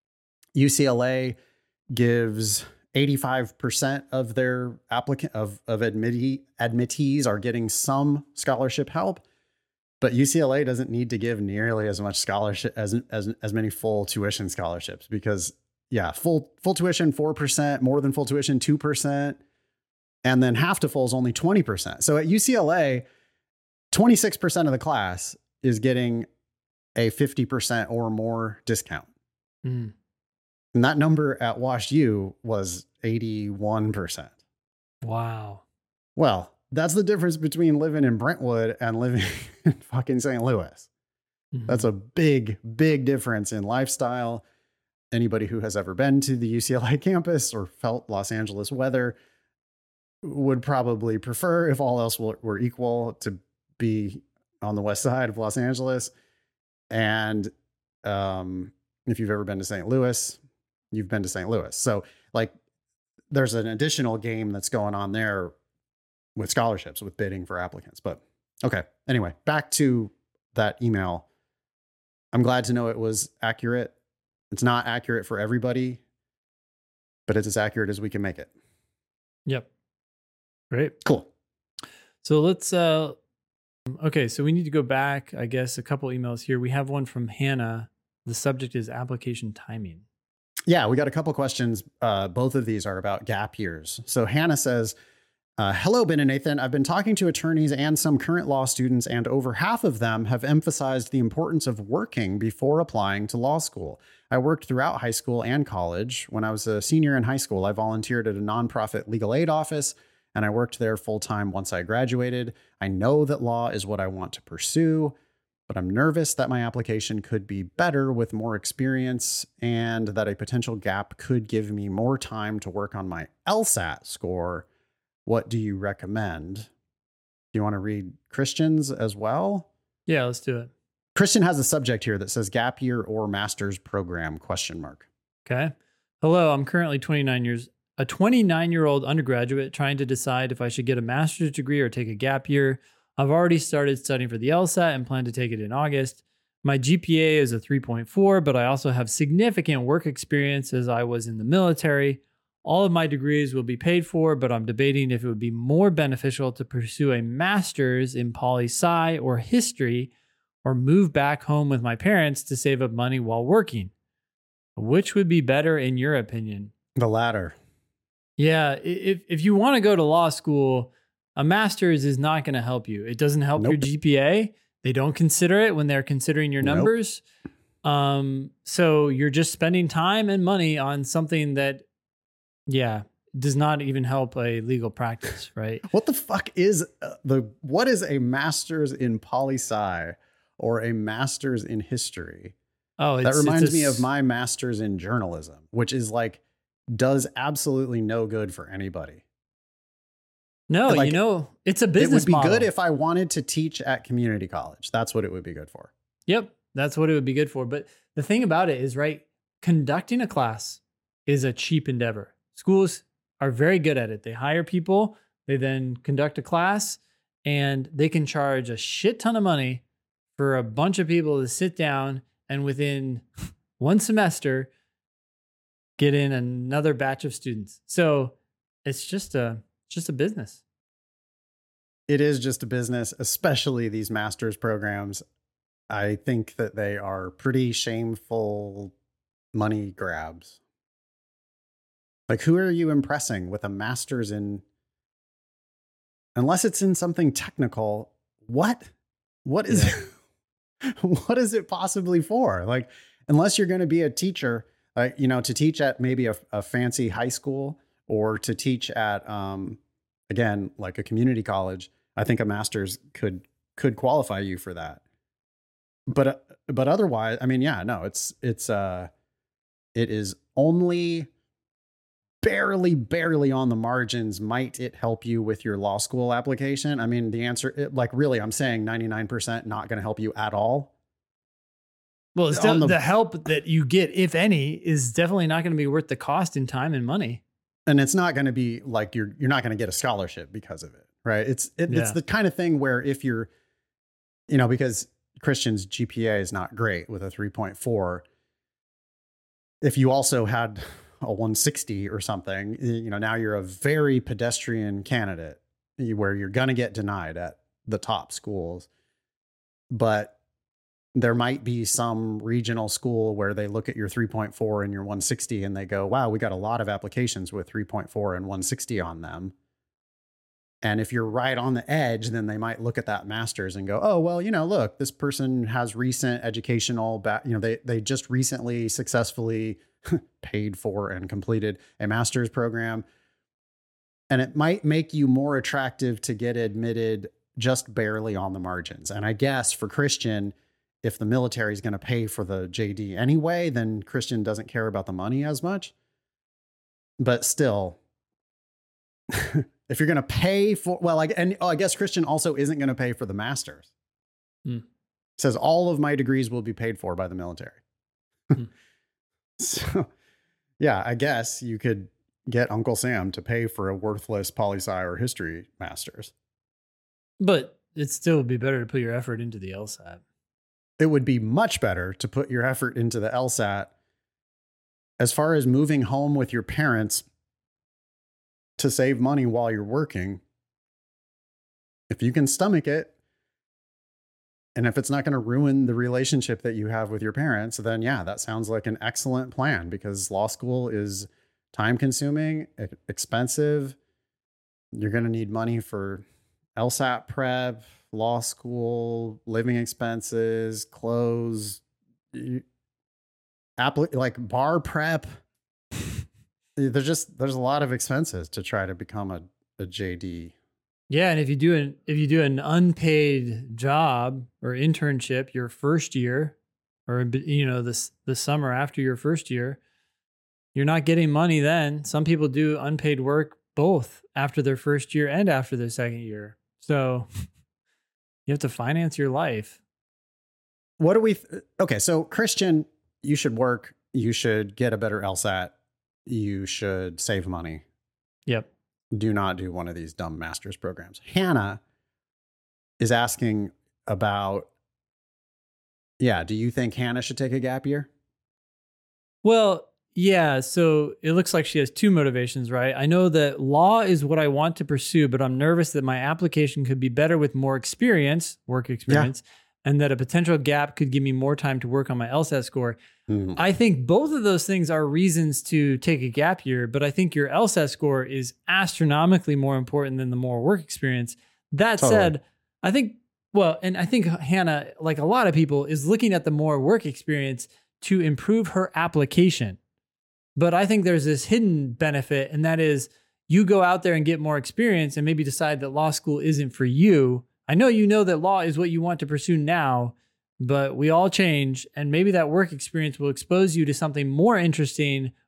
U C L A gives eighty-five percent of their applicant of, of admittee, admittees are getting some scholarship help. But U C L A doesn't need to give nearly as much scholarship as, as, as many full tuition scholarships because yeah, full, full tuition, four percent, more than full tuition, two percent. And then half to full is only twenty percent. So at U C L A, twenty-six percent of the class is getting a fifty percent or more discount. Mm. And that number at WashU was eighty-one percent. Wow. Well, that's the difference between living in Brentwood and living in fucking Saint Louis. Mm-hmm. That's a big, big difference in lifestyle. Anybody who has ever been to the U C L A campus or felt Los Angeles weather would probably prefer, if all else were equal, to be on the west side of Los Angeles. And um, if you've ever been to Saint Louis, you've been to Saint Louis. So like there's an additional game that's going on there with scholarships, with bidding for applicants. But okay. Anyway, back to that email. I'm glad to know it was accurate. It's not accurate for everybody, but it's as accurate as we can make it. Yep. Great. Cool. So let's, uh, okay. So we need to go back, I guess, a couple emails here. We have one from Hannah. The subject is application timing. Yeah, we got a couple questions. Uh, both of these are about gap years. So Hannah says, Uh, hello, Ben and Nathan. I've been talking to attorneys and some current law students, and over half of them have emphasized the importance of working before applying to law school. I worked throughout high school and college. When I was a senior in high school, I volunteered at a nonprofit legal aid office, and I worked there full time once I graduated. I know that law is what I want to pursue, but I'm nervous that my application could be better with more experience and that a potential gap could give me more time to work on my LSAT score. What do you recommend? Do you want to read Christian's as well? Yeah, let's do it. Christian has a subject here that says gap year or master's program, question mark. Okay. Hello, I'm currently twenty-nine years, a twenty-nine-year-old undergraduate trying to decide if I should get a master's degree or take a gap year. I've already started studying for the LSAT and plan to take it in August. My G P A is a three point four, but I also have significant work experience as I was in the military. All of my degrees will be paid for, but I'm debating if it would be more beneficial to pursue a master's in poli-sci or history or move back home with my parents to save up money while working. Which would be better in your opinion? The latter. Yeah, if if you want to go to law school, a master's is not going to help you. It doesn't help Nope. your G P A. They don't consider it when they're considering your Nope. numbers. Um, so you're just spending time and money on something that, yeah, does not even help a legal practice, right? What the fuck is uh, the, what is a master's in poli-sci or a master's in history? Oh, it's, That reminds it's a me s- of my master's in journalism, which is like does absolutely no good for anybody. No, like, you know, it's a business It would be model. good if I wanted to teach at community college. That's what it would be good for. Yep, that's what it would be good for. But the thing about it is, right, conducting a class is a cheap endeavor. Schools are very good at it. They hire people, they then conduct a class, and they can charge a shit ton of money for a bunch of people to sit down and within one semester get in another batch of students. So it's just a just a business. It is just a business, especially these master's programs. I think that they are pretty shameful money grabs. Like, who are you impressing with a master's in? Unless it's in something technical, what? What is Yeah. it? What is it possibly for? Like, unless you're going to be a teacher, uh, you know, to teach at maybe a, a fancy high school or to teach at, um, again, like a community college, I think a master's could could qualify you for that. But uh, but otherwise, I mean, yeah, no, it's it's uh, it is only barely, barely on the margins. Might it help you with your law school application? I mean, the answer, it, like, really, I'm saying ninety-nine percent not going to help you at all. Well, it's On de- the- the help that you get, if any, is definitely not going to be worth the cost in time and money. And it's not going to be like you're you're not going to get a scholarship because of it, right? It's it, Yeah. it's the kind of thing where if you're, you know, because Christian's G P A is not great with a three point four. If you also had a one sixty or something, you know, now you're a very pedestrian candidate where you're going to get denied at the top schools. But there might be some regional school where they look at your three point four and your one sixty and they go, wow, we got a lot of applications with three point four and one sixty on them. And if you're right on the edge, then they might look at that master's and go, oh, well, you know, look, this person has recent educational, ba- you know, they, they just recently successfully paid for and completed a master's program. And it might make you more attractive to get admitted just barely on the margins. And I guess for Christian, if the military is going to pay for the J D anyway, then Christian doesn't care about the money as much. But still, if you're going to pay for, well, I, and oh, I guess Christian also isn't going to pay for the master's. Hmm. Says all of my degrees will be paid for by the military. Hmm. So, yeah, I guess you could get Uncle Sam to pay for a worthless poli-sci or history master's. But it still would be better to put your effort into the LSAT. It would be much better to put your effort into the LSAT. As far as moving home with your parents to save money while you're working, if you can stomach it, and if it's not going to ruin the relationship that you have with your parents, then yeah, that sounds like an excellent plan, because law school is time consuming, expensive. You're going to need money for LSAT prep, law school, living expenses, clothes, appli- like bar prep. There's just, there's a lot of expenses to try to become a, a J D. Yeah, and if you do an if you do an unpaid job or internship your first year, or you know this the summer after your first year, you're not getting money then. Some people do unpaid work both after their first year and after their second year. So you have to finance your life. What do we th- Okay, so Christian, you should work, you should get a better LSAT, you should save money. Yep. Do not do one of these dumb master's programs. Hannah is asking about, yeah, do you think Hannah should take a gap year? Well, yeah, so it looks like she has two motivations, right? I know that law is what I want to pursue, but I'm nervous that my application could be better with more experience, work experience, yeah. and that a potential gap could give me more time to work on my LSAT score. Mm. I think both of those things are reasons to take a gap year, but I think your LSAT score is astronomically more important than the more work experience. That totally. said, I think, well, and I think Hannah, like a lot of people, is looking at the more work experience to improve her application. But I think there's this hidden benefit, and that is you go out there and get more experience and maybe decide that law school isn't for you. I know you know that law is what you want to pursue now, but we all change, and maybe that work experience will expose you to something more interesting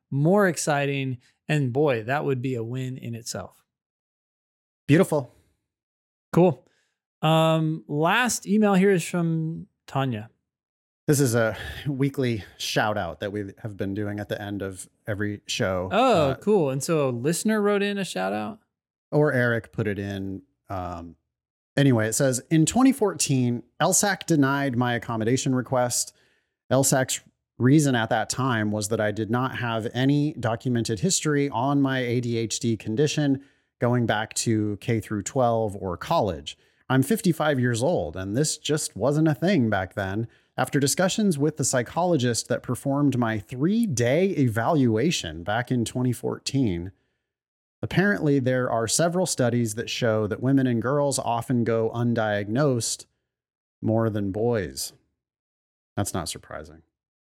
more exciting. And boy, that would be a win in itself. Beautiful. Cool. Um, last email here is from Tanya. This is a weekly shout out that we have been doing at the end of every show. Oh, uh, cool. And so a listener wrote in a shout out? Or Eric put it in. Um, anyway, it says, in twenty fourteen, L S A C denied my accommodation request. L S A C's reason at that time was that I did not have any documented history on my A D H D condition going back to K through twelve or college. I'm fifty-five years old, and this just wasn't a thing back then. After discussions with the psychologist that performed my three-day evaluation back in twenty fourteen, apparently there are several studies that show that women and girls often go undiagnosed more than boys. That's not surprising.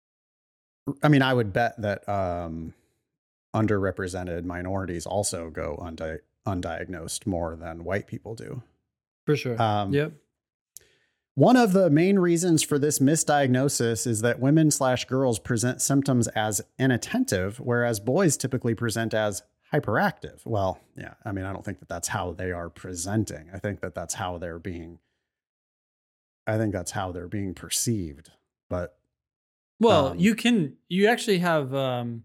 I mean, I would bet that um, underrepresented minorities also go undi- undiagnosed more than white people do. For sure. Um, yep. One of the main reasons for this misdiagnosis is that women slash girls present symptoms as inattentive, whereas boys typically present as hyperactive. Well, yeah, I mean, I don't think that that's how they are presenting. I think that that's how they're being, I think that's how they're being perceived. But well, um, you can, you actually have, um,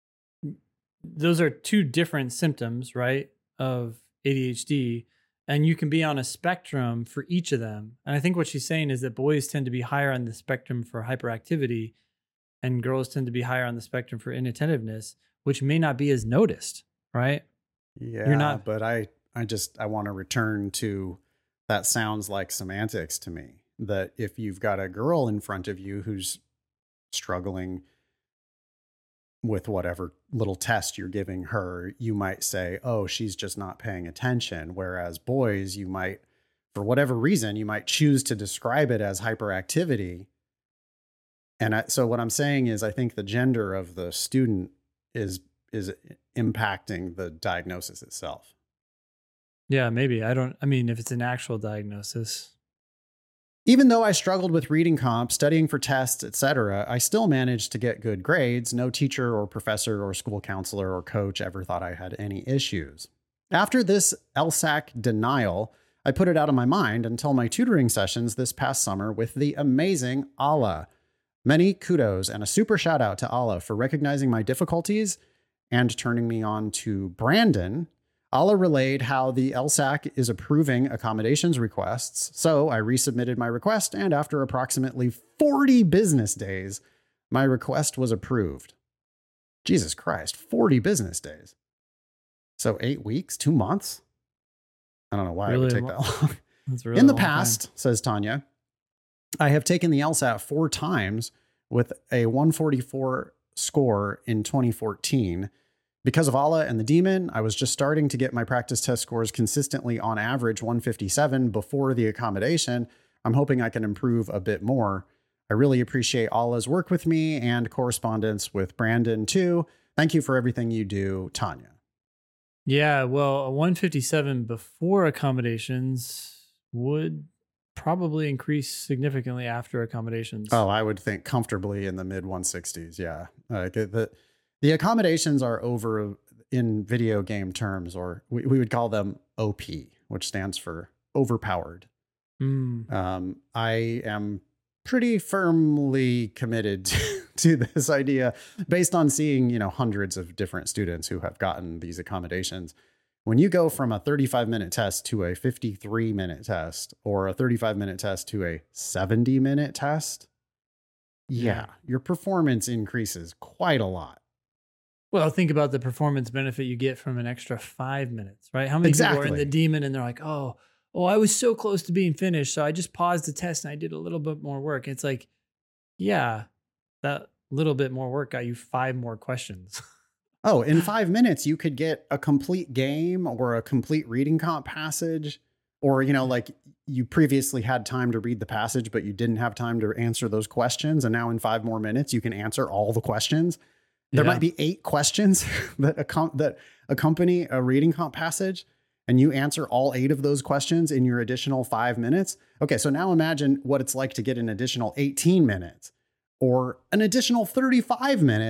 those are two different symptoms, right, of A D H D. And you can be on a spectrum for each of them. And I think what she's saying is that boys tend to be higher on the spectrum for hyperactivity and girls tend to be higher on the spectrum for inattentiveness, which may not be as noticed, right? Yeah, You're not, but I, I just, I want to return to that sounds like semantics to me, that if you've got a girl in front of you who's struggling with whatever little test you're giving her, you might say, oh, she's just not paying attention. Whereas boys, you might, for whatever reason, you might choose to describe it as hyperactivity. And I, so what I'm saying is, I think the gender of the student is, is impacting the diagnosis itself. yeah, maybe. I don't, I mean, if it's an actual diagnosis. Even though I struggled with reading comp, studying for tests, et cetera, I still managed to get good grades. No teacher or professor or school counselor or coach ever thought I had any issues. After this L S A C denial, I put it out of my mind until my tutoring sessions this past summer with the amazing Ala. Many kudos and a super shout out to Ala for recognizing my difficulties and turning me on to Brandon. Ala relayed how the L S A C is approving accommodations requests, so I resubmitted my request, and after approximately forty business days, my request was approved. Jesus Christ, forty business days. So eight weeks, two months? I don't know why Really it would take lo- that long. That's a really In the long time. past, says Tanya, I have taken the LSAT four times with a one forty-four score in twenty fourteen. Because of Allah and the demon, I was just starting to get my practice test scores consistently on average one fifty-seven before the accommodation. I'm hoping I can improve a bit more. I really appreciate Allah's work with me and correspondence with Brandon too. Thank you for everything you do, Tanya. Yeah, well, a one fifty-seven before accommodations would probably increase significantly after accommodations. Oh, I would think comfortably in the mid one sixties. Yeah. Like the, the accommodations are over in video game terms, or we, we would call them O P, which stands for overpowered. Mm. Um, I am pretty firmly committed to this idea based on seeing, you know, hundreds of different students who have gotten these accommodations. When you go from a thirty-five minute test to a fifty-three minute test, or a thirty-five minute test to a seventy minute test, yeah, Yeah. your performance increases quite a lot. Well, think about the performance benefit you get from an extra five minutes, right? How many people are in Exactly. the demon and they're like, oh, oh, I was so close to being finished, so I just paused the test and I did a little bit more work. It's like, yeah, that little bit more work got you five more questions. Oh, in five minutes, you could get a complete game or a complete reading comp passage, or, you know, like you previously had time to read the passage, but you didn't have time to answer those questions. And now in five more minutes, you can answer all the questions. There Yeah. might be eight questions that, accom- that accompany a reading comp passage, and you answer all eight of those questions in your additional five minutes. Okay, so now imagine what it's like to get an additional eighteen minutes or an additional thirty-five minutes,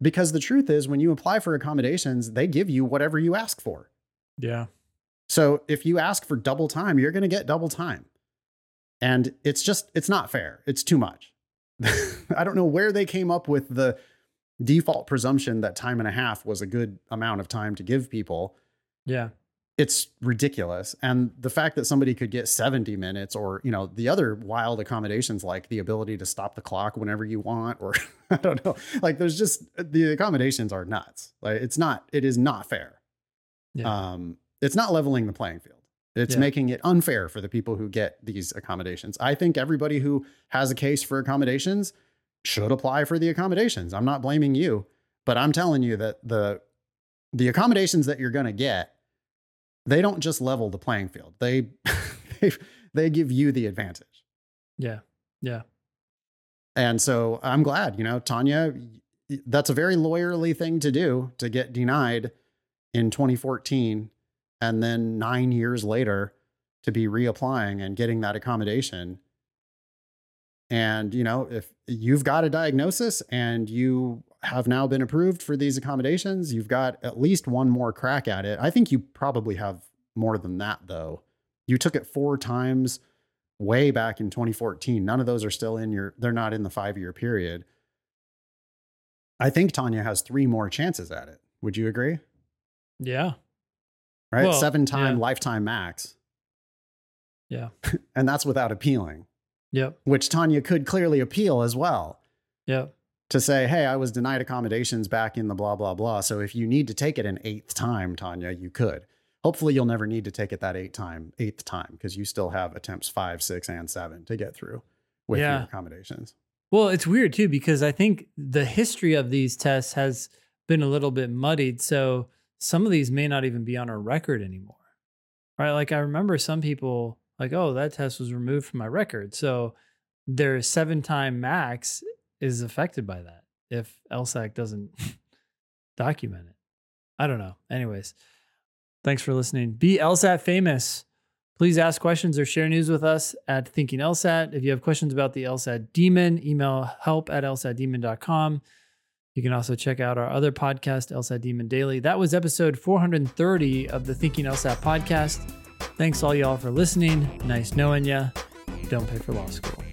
Because the truth is, when you apply for accommodations, they give you whatever you ask for. Yeah. So if you ask for double time, you're going to get double time. And it's just, it's not fair. It's too much. I don't know where they came up with the default presumption that time and a half was a good amount of time to give people. Yeah. It's ridiculous. And the fact that somebody could get seventy minutes, or, you know, the other wild accommodations, like the ability to stop the clock whenever you want, or I don't know, like there's just, the accommodations are nuts. Like it's not, it is not fair. Yeah. Um, it's not leveling the playing field. It's Yeah. making it unfair for the people who get these accommodations. I think everybody who has a case for accommodations should apply for the accommodations. I'm not blaming you, but I'm telling you that the, the accommodations that you're going to get, they don't just level the playing field. They, they, they give you the advantage. Yeah. Yeah. And so I'm glad, you know, Tanya, that's a very lawyerly thing to do, to get denied in twenty fourteen. And then nine years later to be reapplying and getting that accommodation. And, you know, if you've got a diagnosis and you have now been approved for these accommodations, you've got at least one more crack at it. I think you probably have more than that, though. You took it four times way back in twenty fourteen. None of those are still in your, they're not in the five-year period. I think Tanya has three more chances at it. Would you agree? Yeah. Right? Well, Seven time yeah. lifetime max. Yeah. And that's without appealing. Yep. Which Tanya could clearly appeal as well. Yep. To say, hey, I was denied accommodations back in the blah, blah, blah. So if you need to take it an eighth time, Tanya, you could. Hopefully you'll never need to take it that eighth time, eighth time, because you still have attempts five, six, and seven to get through with Yeah. your accommodations. Well, it's weird too, because I think the history of these tests has been a little bit muddied. So some of these may not even be on our record anymore. Right? Like I remember some people like, oh, that test was removed from my record. So their seven time max is affected by that if LSAC doesn't document it. I don't know. Anyways, thanks for listening. Be LSAT famous. Please ask questions or share news with us at Thinking LSAT. If you have questions about the LSAT Demon, email help at L S A T demon dot com. You can also check out our other podcast, LSAT Demon Daily. That was episode four hundred thirty of the Thinking LSAT podcast. Thanks all y'all for listening. Nice knowing ya. Don't pay for law school.